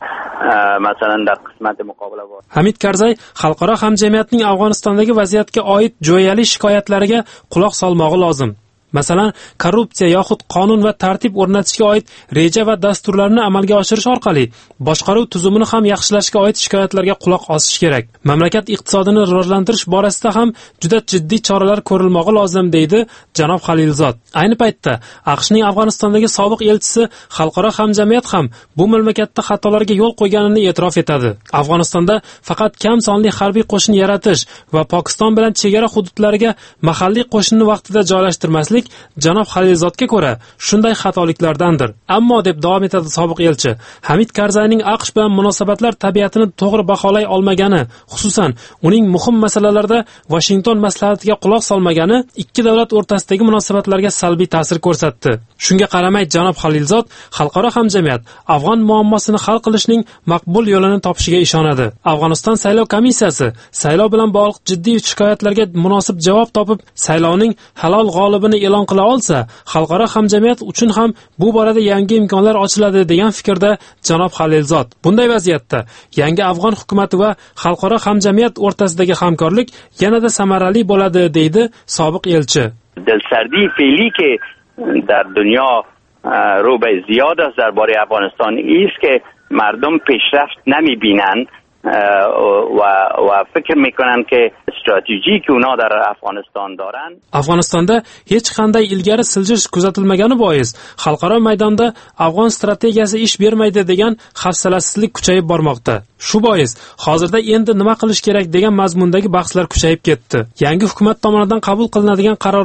مثلا در قسمت مقابله با Hamid Karzay xalqaro hamjamiyatning Afg'onistondagi vaziyatga oid jo'yali shikoyatlariga quloq solmog'i lozim. Masalan, korrupsiya yoxud qonun va tartib o'rnatishga oid reja va dasturlarni amalga oshirish orqali boshqaruv tuzumini ham yaxshilashga oid shikoyatlarga quloq osish kerak. Mamlakat iqtisodini rivojlantirish borasida ham juda jiddiy choralar ko'rilmog'i lozim, deydi janob Xalilzod. Ayni paytda AQShning Afg'onistondagi sobiq elchisi xalqaro hamjamiyat ham bu mamlakatda xatolarga yo'l qo'yganini e'tirof etadi. Afg'onistonda faqat kam sonli harbiy qo'shin yaratish va Pokiston bilan chegara hududlariga mahalliy qo'shinni vaqtida joylashtirmaslik janob Xalilzodga ko'ra shunday xatoliklardandir. Ammo deb davom etadi sobiq elchi, Hamid Karzayning AQSh bilan munosabatlar tabiatini to'g'ri baholay olmagani, xususan uning muhim masalalarda Washington maslahatiga quloq solmagani ikki davlat o'rtasidagi munosabatlarga salbiy ta'sir ko'rsatdi. Shunga qaramay janob Xalilzod xalqaro hamjamiyat Afg'on muammosini hal qilishning maqbul yo'lini topishiga ishonadi. Afg'oniston saylov komissiyasi saylov bilan bog'liq jiddiy shikoyatlarga munosib javob topib, saylovning halol g'olibini e'lon qila olsa, xalqaro hamjamiyat uchun ham bu borada yangi imkonlar ochiladi degan fikrda janob Xalilzod. Bunday vaziyatda yangi afg'on hukumati va xalqaro hamjamiyat o'rtasidagi hamkorlik yanada samarali bo'ladi, deydi sobiq elchi. دلسردی فعلی که در دنیا رو به زیاد است درباره افغانستان است که مردم پیشرفت نمی‌بینند و و فکر میکنن که استراتژی که اونا در افغانستان دارن Afg'onistonda hech qanday ilgari siljish kuzatilmagani bois xalqaro maydonda afg'on strategiyasi ish bermaydi degan hafsalasizlik kuchayib bormoqda. Shu bois hozirda endi nima qilish kerak degan mazmundagi bahslar kuchayib ketdi. Yangi hukumat tomonidan qabul qilinadigan qarorlar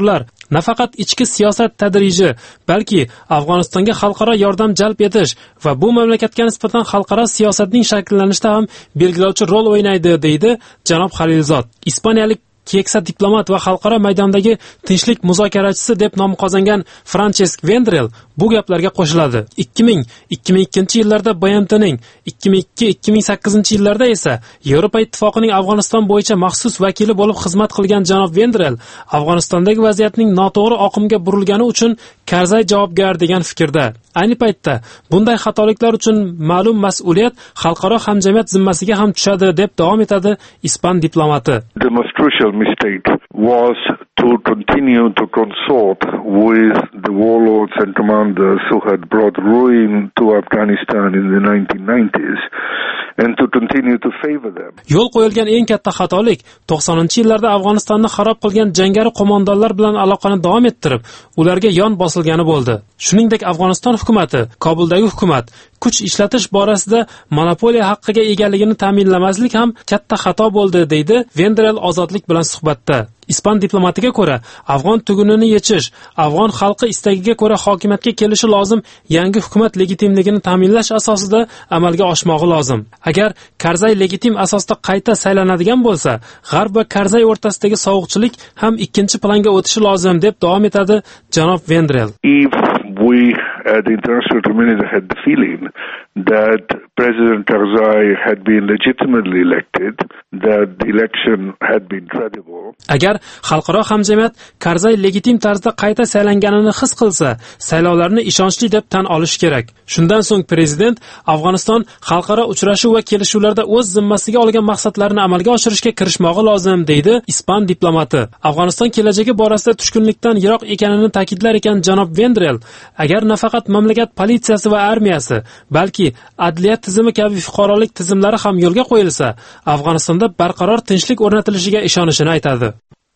Nafaqat ichki siyosat tadriji, balki Afg'onistonga xalqaro yordam jalb etish va bu mamlakatga nisbatan xalqaro siyosatning shakllanishida ham belgilovchi rol o'ynaydi, deydi janob Halilzod. Ispaniyalik keksa diplomat va xalqaro maydondagi tinchlik muzokarachisi deb nom qozongan Franchesk Vendrell bu gaplarga qo'shiladi. ikki ming ikki ming ikkinchi yillarda B M T'ning, ikki ming ikki ikki ming sakkizinchi yillarda esa Yevropa Ittifoqining Afg'oniston bo'yicha maxsus vakili bo'lib xizmat qilgan janob Vendrell Afg'onistondagi vaziyatning noto'g'ri oqimga burilgani uchun Karzay javobgar degan fikrda. Ayni paytda bunday xatoliklar uchun ma'lum mas'uliyat xalqaro hamjamiyat zimmasiga ham tushadi deb davom etadi ispan diplomati. The most crucial mistake was to continue to consort with the warlords and commanders who had brought ruin to Afghanistan in the nineteen nineties and to continue to favor them. Yo'l qo'yilgan eng katta xatolik to'qsoninchi yillarda Afg'onistonni xarob qilgan jangari qo'mondonlar bilan aloqani davom ettirib, ularga yon bosilgani bo'ldi. Shuningdek, Afg'oniston hukumati, Kobuldagi hukumat kuch ishlatish borasida monopoliya haqqiga egaligini ta'minlamaslik ham katta xato bo'ldi, deydi Vendrell Ozodlik bilan suhbatda. Ispan diplomatiga ko'ra, Afg'on tugunini yechish, Afg'on xalqi istagiga ko'ra hokimiyatga kelishi lozim, yangi hukumat legitimligini ta'minlash asosida amalga oshmog'i lozim. Agar Karzay legitim asosda qayta saylanadigan bo'lsa, G'arb va Karzay o'rtasidagi sovuqchilik ham ikkinchi planga o'tishi lozim deb davom etadi janob Vendrell. If we at the international community had the feeling that President Karzai had been legitimately elected, that the election had been credible. Agar xalqaro hamjamiyat Karzay legitim tarzda qayta saylanganini his qilsa, saylovlarni ishonchli deb tan olish kerak. Shundan so'ng prezident Afg'oniston xalqaro uchrashuv va kelishuvlarda o'z zimmasiga olgan maqsadlarini amalga oshirishga kirishmog'i lozim, deydi ispan diplomati. Afg'oniston kelajagi borasida tushkunlikdan yiroq ekanini ta'kidlar ekan janob Vendrell. Agar nafaqat mamlakat politsiyasi va armiyasi, balki adliya tizimi kabi fuqarolik tizimlari ham yo'lga qo'yilsa, Afg'onistonda barqaror tinchlik o'rnatilishiga ishonishini aytadi.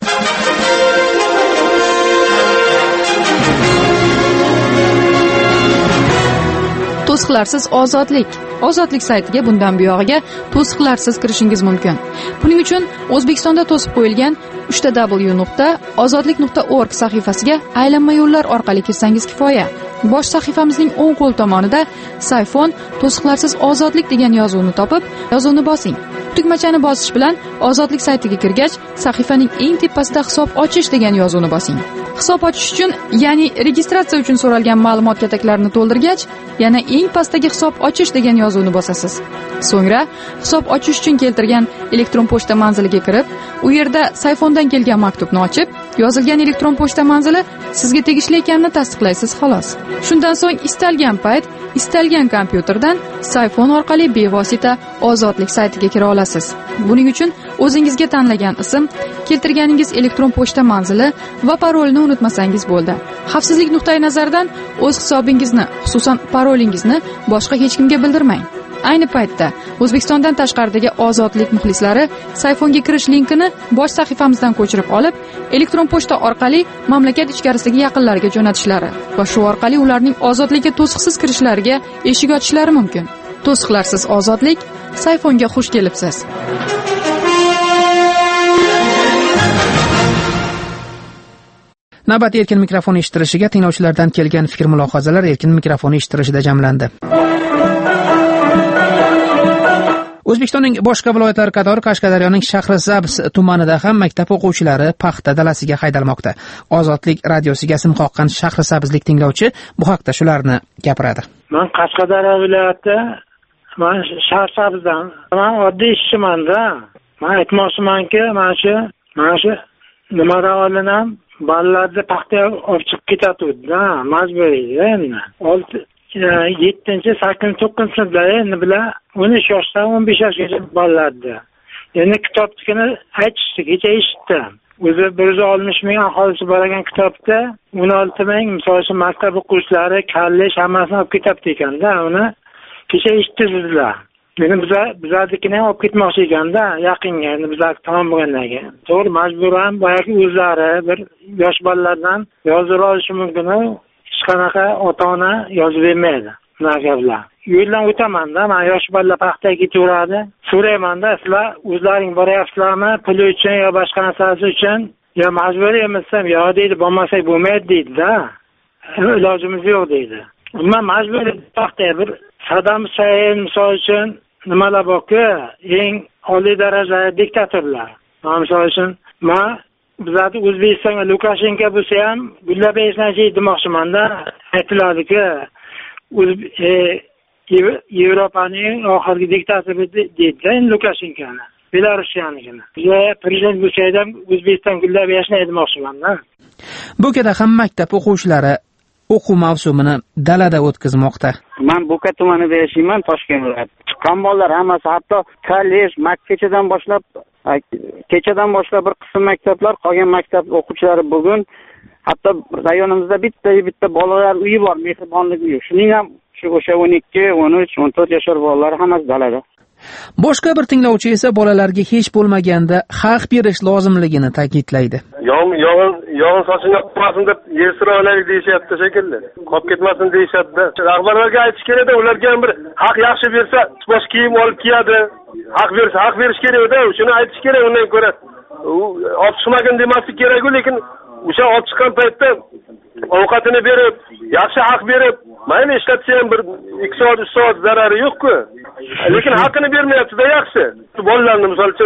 To'siqlarsiz ozodlik. Ozodlik saytiga bundan buyog'iga to'siqlarsiz kirishingiz mumkin. Buning uchun O'zbekistonda to'sib qo'yilgan uch w nuqta ozodlik nuqta org sahifasiga aylanma yo'llar orqali kirsangiz kifoya. Bosh sahifamizning o'ng qo'l tomonida sayfon to'siqlarsiz ozodlik degan yozuvni topib, yozuvni bosing. Tugmachani bosish bilan ozodlik saytiga kirgach, sahifaning eng tepasida hisob ochish degan yozuvni bosing. Hisob ochish uchun, ya'ni registratsiya uchun so'ralgan ma'lumot kataklarini to'ldirgach, yana eng pastdagi hisob ochish degan yozuvni bosasiz. So'ngra hisob ochish uchun keltirgan elektron pochta manziliga kirib, u yerda sayfondan kelgan maktubni ochib, yozilgan elektron pochta manzili sizga tegishli ekanini tasdiqlaysiz xolos. Shundan so'ng istalgan payt, istalgan kompyuterdan sayfon orqali bevosita ozodlik saytiga kira olasiz. Buning uchun o'zingizga tanlagan ism, keltirganingiz elektron pochta manzili va parolni unutmasangiz bo'ldi. Xavfsizlik nuqtai nazaridan o'z hisobingizni, xususan parolingizni boshqa hech kimga bildirmang. Ayni paytda O'zbekistondan tashqaridagi ozodlik muxlislari sayfonga kirish linkini bosh sahifamizdan ko'chirib olib, elektron pochta orqali mamlakat ichkarisidagi yaqinlariga jo'natishlari va shu orqali ularning ozodlikka to'siqsiz kirishlariga eshik ochishlari mumkin. To'siqlarsiz ozodlik, sayfonga xush kelibsiz. Navbat erkin mikrofon eshittirishiga tinglovchilardan kelgan fikr mulohazalar erkin mikrofon eshittirishida jamlandi. O'zbekistonning boshqa viloyatlari qatori Qashqadaryoning Shahrisabz tumanida ham maktab o'quvchilari paxta dalasiga haydalmoqda. Ozodlik radiosiga sim qoqqan Shahrisabzlik tinglovchi bu haqda shularni gapiradi. Men Qashqadaryo viloyati, men Shahrisabzdan, men oddiy ishchiman-da. Men aytmoqchimanki, mana shu, mana shu nimadan olinam, bolalarni paxtaga olib chiqib ketadi-da, majburiy endi. yettinchi, sakkizinchi, to'qqizinchi sinflar endi bilan o'n uch yoshdan o'n besh yoshgacha bolalarda. Endi kitobnikini aytishdi, kecha eshitdim. O'zi bir yuz oltmish ming aholisi bor ekan kitobda, o'n olti ming misol uchun maktab o'quvchilari, kollej hammasini olib ketibdi ekanda, uni kecha eshitdingizlar. Meni bizlar bizlarnikini ham olib ketmoqchi ekanda, yaqinga, endi bizlar tamom bo'lgandan keyin. To'g'ri, majburan boyagi o'zlari bir yosh bolalardan yozib olishi mumkin. Hech qanaqa ota-ona yozib bermaydi. Bunaqa gaplar. Yo'ldan o'taman-da, men yosh bolalar paxtaga ketaveradi. So'rayman-da, sizlar o'zlaring boryapsizlarmi, puli uchun yo boshqa narsasi uchun yo majburiy eminsam yo deydi, bo'lmasak bo'lmaydi deydi-da. Ilojimiz yo'q deydi. Umuman majburiy vaqtda bir Saddam Husayn misol uchun nimalar borku, eng oliy darajadagi diktatorlar. Misol uchun men bizlarni O'zbekistonga Lukashenko bo'lsa ham gullab yashnashni demoqchiman-da. Aytiladi-ku, Yevropaning oxirgi diktatori deydi Lukashenkoni. Belarusyanikini. Bizlar prezident bo'lsa ham O'zbekiston gullab yashnaydi demoqchiman-da. Bo'kada ham maktab o'quvchilari o'quv mavsumini dalada o'tkazmoqda. Men Bo'ka tumanida yashayman, Toshkent viloyati. Chiqqan bolalar hammasi, hatto kollej, maktabdan boshlab, kechadan boshlab bir qism maktablar, qolgan maktab o'quvchilari bugun hatto rayonimizda bitta bitta bolalar uyi bor, mehribonlik uyi. Shuning ham shu o'sha o'n ikki, o'n uch, o'n to'rt yoshlar bolalar hammasi dalada. Boshqa bir tinglovchi esa bolalarga hech bo'lmaganda haq berish lozimligini ta'kidlaydi. Yog'in yog'in yog'in sochini qolmasin deb yesira olaylik deyishyapti shekilli. Qolib ketmasin deyishadi. Rahbarlarga aytish kerak-da, ularga ham bir haq yaxshi bersa, bosh kiyim olib kiyadi. Haq bersa, haq berish kerak-da, shuni aytish kerak. Undan ko'ra u olib chiqmagin demaslik kerak-ku, lekin o'sha olib chiqqan paytda ovqatini berib, yaxshi haq berib, mayli ishlatsa ham bir ikki soat, uch soat zarari yo'q-ku. Lekin haqqini bermayapti-da yaxshi. Bolalarni misol uchun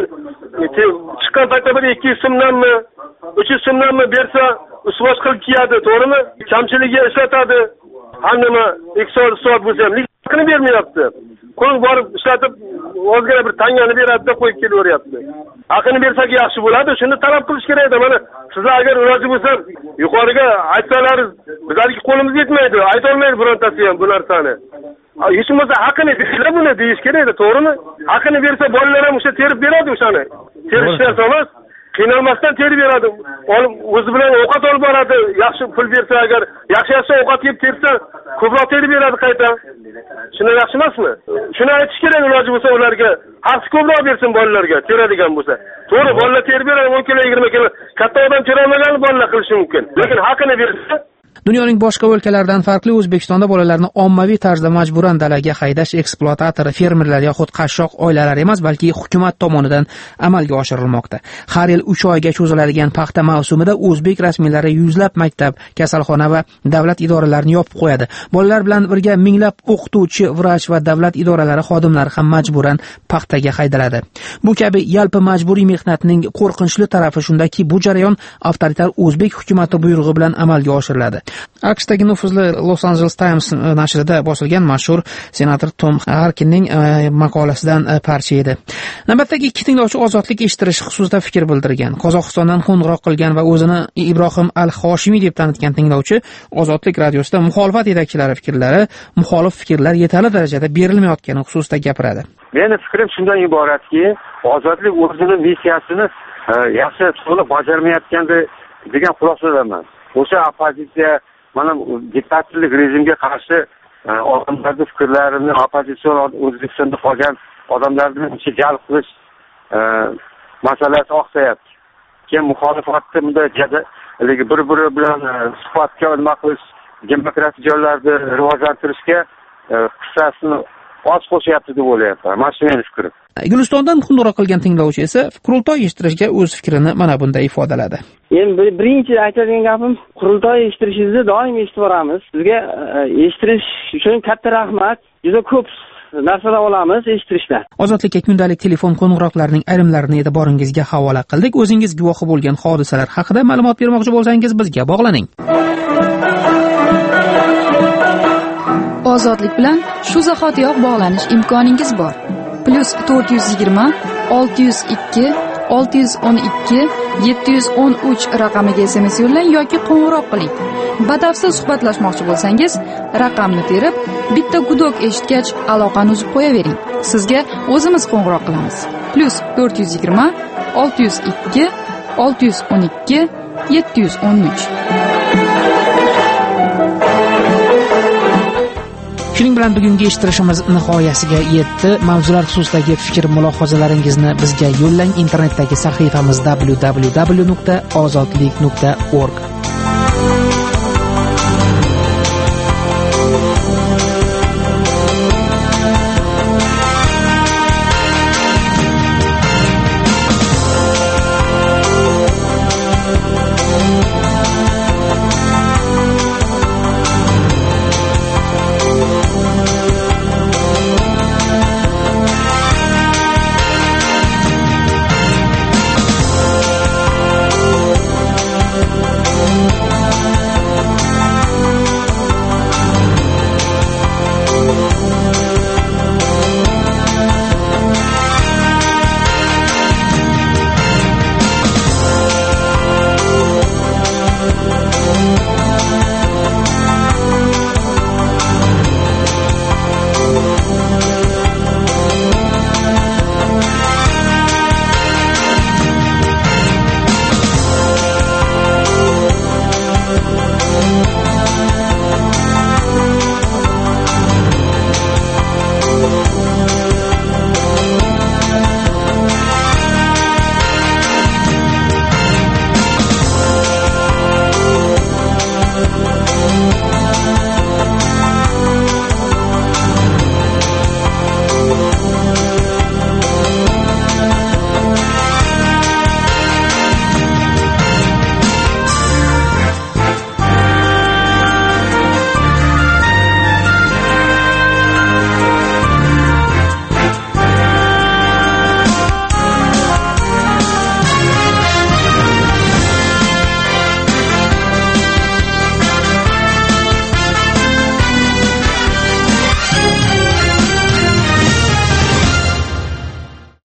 chiqqan paytda bir ikki yuz so'mdanmi, uch yuz so'mdanmi bersa, usvosh qilib kiyadi, to'g'rimi? Kamchiligiga ishlatadi. Hamma ikki soat, uch soat bo'lsa ham haqqini bermayapti. Qo'l borib ishlatib, o'zgara bir tangani beradi-da qo'yib kelaveryapti. Haqqini bersak yaxshi bo'ladi, shuni talab qilish kerak edi. Mana sizlar agar iloji bo'lsa, yuqoriga aytsalaringiz, bizlarga qo'limiz yetmaydi, ayta olmaydi birontasi ham bu narsani. Hech bo'lmasa haqqini berishlar buni deyish kerak edi, to'g'rimi? Haqqini bersa bolalar ham o'sha terib beradi o'shani. Terishlar emas, qiynalmasdan terib beradi. Olib o'zi bilan ovqat olib boradi. Yaxshi pul bersa agar, yaxshi-yaxshi ovqat yeb tersa, ko'proq terib beradi qayta. Shuni yaxshi emasmi? Shuni aytish kerak iloji bo'lsa ularga. Haqni ko'proq bersin bolalarga, teradigan bo'lsa. To'g'ri, bolalar terib beradi, o'n kilo, yigirma kilo. Katta odam terolmagan bolalar qilishi mumkin. Lekin haqqini bersa Dunyoning boshqa o'lkalaridan farqli O'zbekistonda bolalarni ommaviy tarzda majburan dalaga haydash ekspluatator, fermerlar yoxud qashshoq oilalar emas, balki hukumat tomonidan amalga oshirilmoqda. Har yil uch oyga cho'ziladigan paxta mavsumida o'zbek rasmiylari yuzlab maktab, kasalxona va davlat idoralarini yopib qo'yadi. Bolalar bilan birga minglab o'qituvchi, vrach va davlat idoralari xodimlari ham majburan paxtaga haydaladi. Bu kabi yalpi majburiy mehnatning qo'rqinchli tarafi shundaki, bu jarayon avtoritar o'zbek hukumati buyrug'i bilan amalga oshiriladi. AQShdagi nufuzli Los Angeles Times nashrida bosilgan mashhur senator Tom Harkinning maqolasidan parcha edi. Navbatdagi ikki tinglovchi ozodlik eshittirish xususida fikr bildirgan. Qozog'istondan qo'ng'iroq qilgan va o'zini Ibrohim al-Hoshimiy deb tanitgan tinglovchi Ozodlik radiosida muxolifat yetakchilari fikrlari, muxolif fikrlar yetarli darajada berilmayotgani xususida gapiradi. Meni fikrim shundan iboratki, ozodlik o'zining missiyasini yaxshi to'liq bajarmayotganda degan xulosadan o'sha oppozitsiya mana diktatorlik rejimga qarshi odamlarning fikrlarini, oppozitsion O'zbekistonda qolgan odamlarni ichi jalb qilish masalasi oqsayapti. Keyin muxolifatni bunday bir-biri bilan suhbatga nima qilish, demokratik joylarda rivojlantirishga hissasini oz qo'shyapti deb o'ylayapman. Mana shu meni fikrim. Gulistondan qo'ng'iroq qilgan tinglovchi esa qurultoy eshittirishga o'z fikrini mana bunday ifodaladi. Endi birinchi aytadigan gapim, qurultoy eshittirishingizni doim eshitib boramiz. Sizga eshittirish uchun katta rahmat. Juda ko'p narsalar olamiz eshittirishdan. Ozodlikka kundalik telefon qo'ng'iroqlarining ayrimlarini e'tiboringizga havola qildik. O'zingiz guvohi bo'lgan hodisalar haqida ma'lumot bermoqchi bo'lsangiz bizga bog'laning. Ozodlik bilan shu zahotiyoq bog'lanish imkoningiz bor. Plus to'rt yuz yigirma olti yuz ikki olti yuz o'n ikki yetti yuz o'n uch raqamiga S M S yo'llang yoki qo'ng'iroq qiling. Batafsil suhbatlashmoqchi bo'lsangiz, raqamni terib, bitta gudok eshitgach aloqani uzib qo'yavering. Sizga o'zimiz qo'ng'iroq qilamiz. Plus to'rt yuz yigirma olti yuz ikki olti yuz o'n ikki yetti yuz o'n uch. Shuning bilan bugungi eshittirishimiz nihoyasiga yetdi. Mavzular xususidagi fikr mulohazalaringizni bizga yo'llang. Internetdagi sahifamiz w w w nuqta ozodlik nuqta org.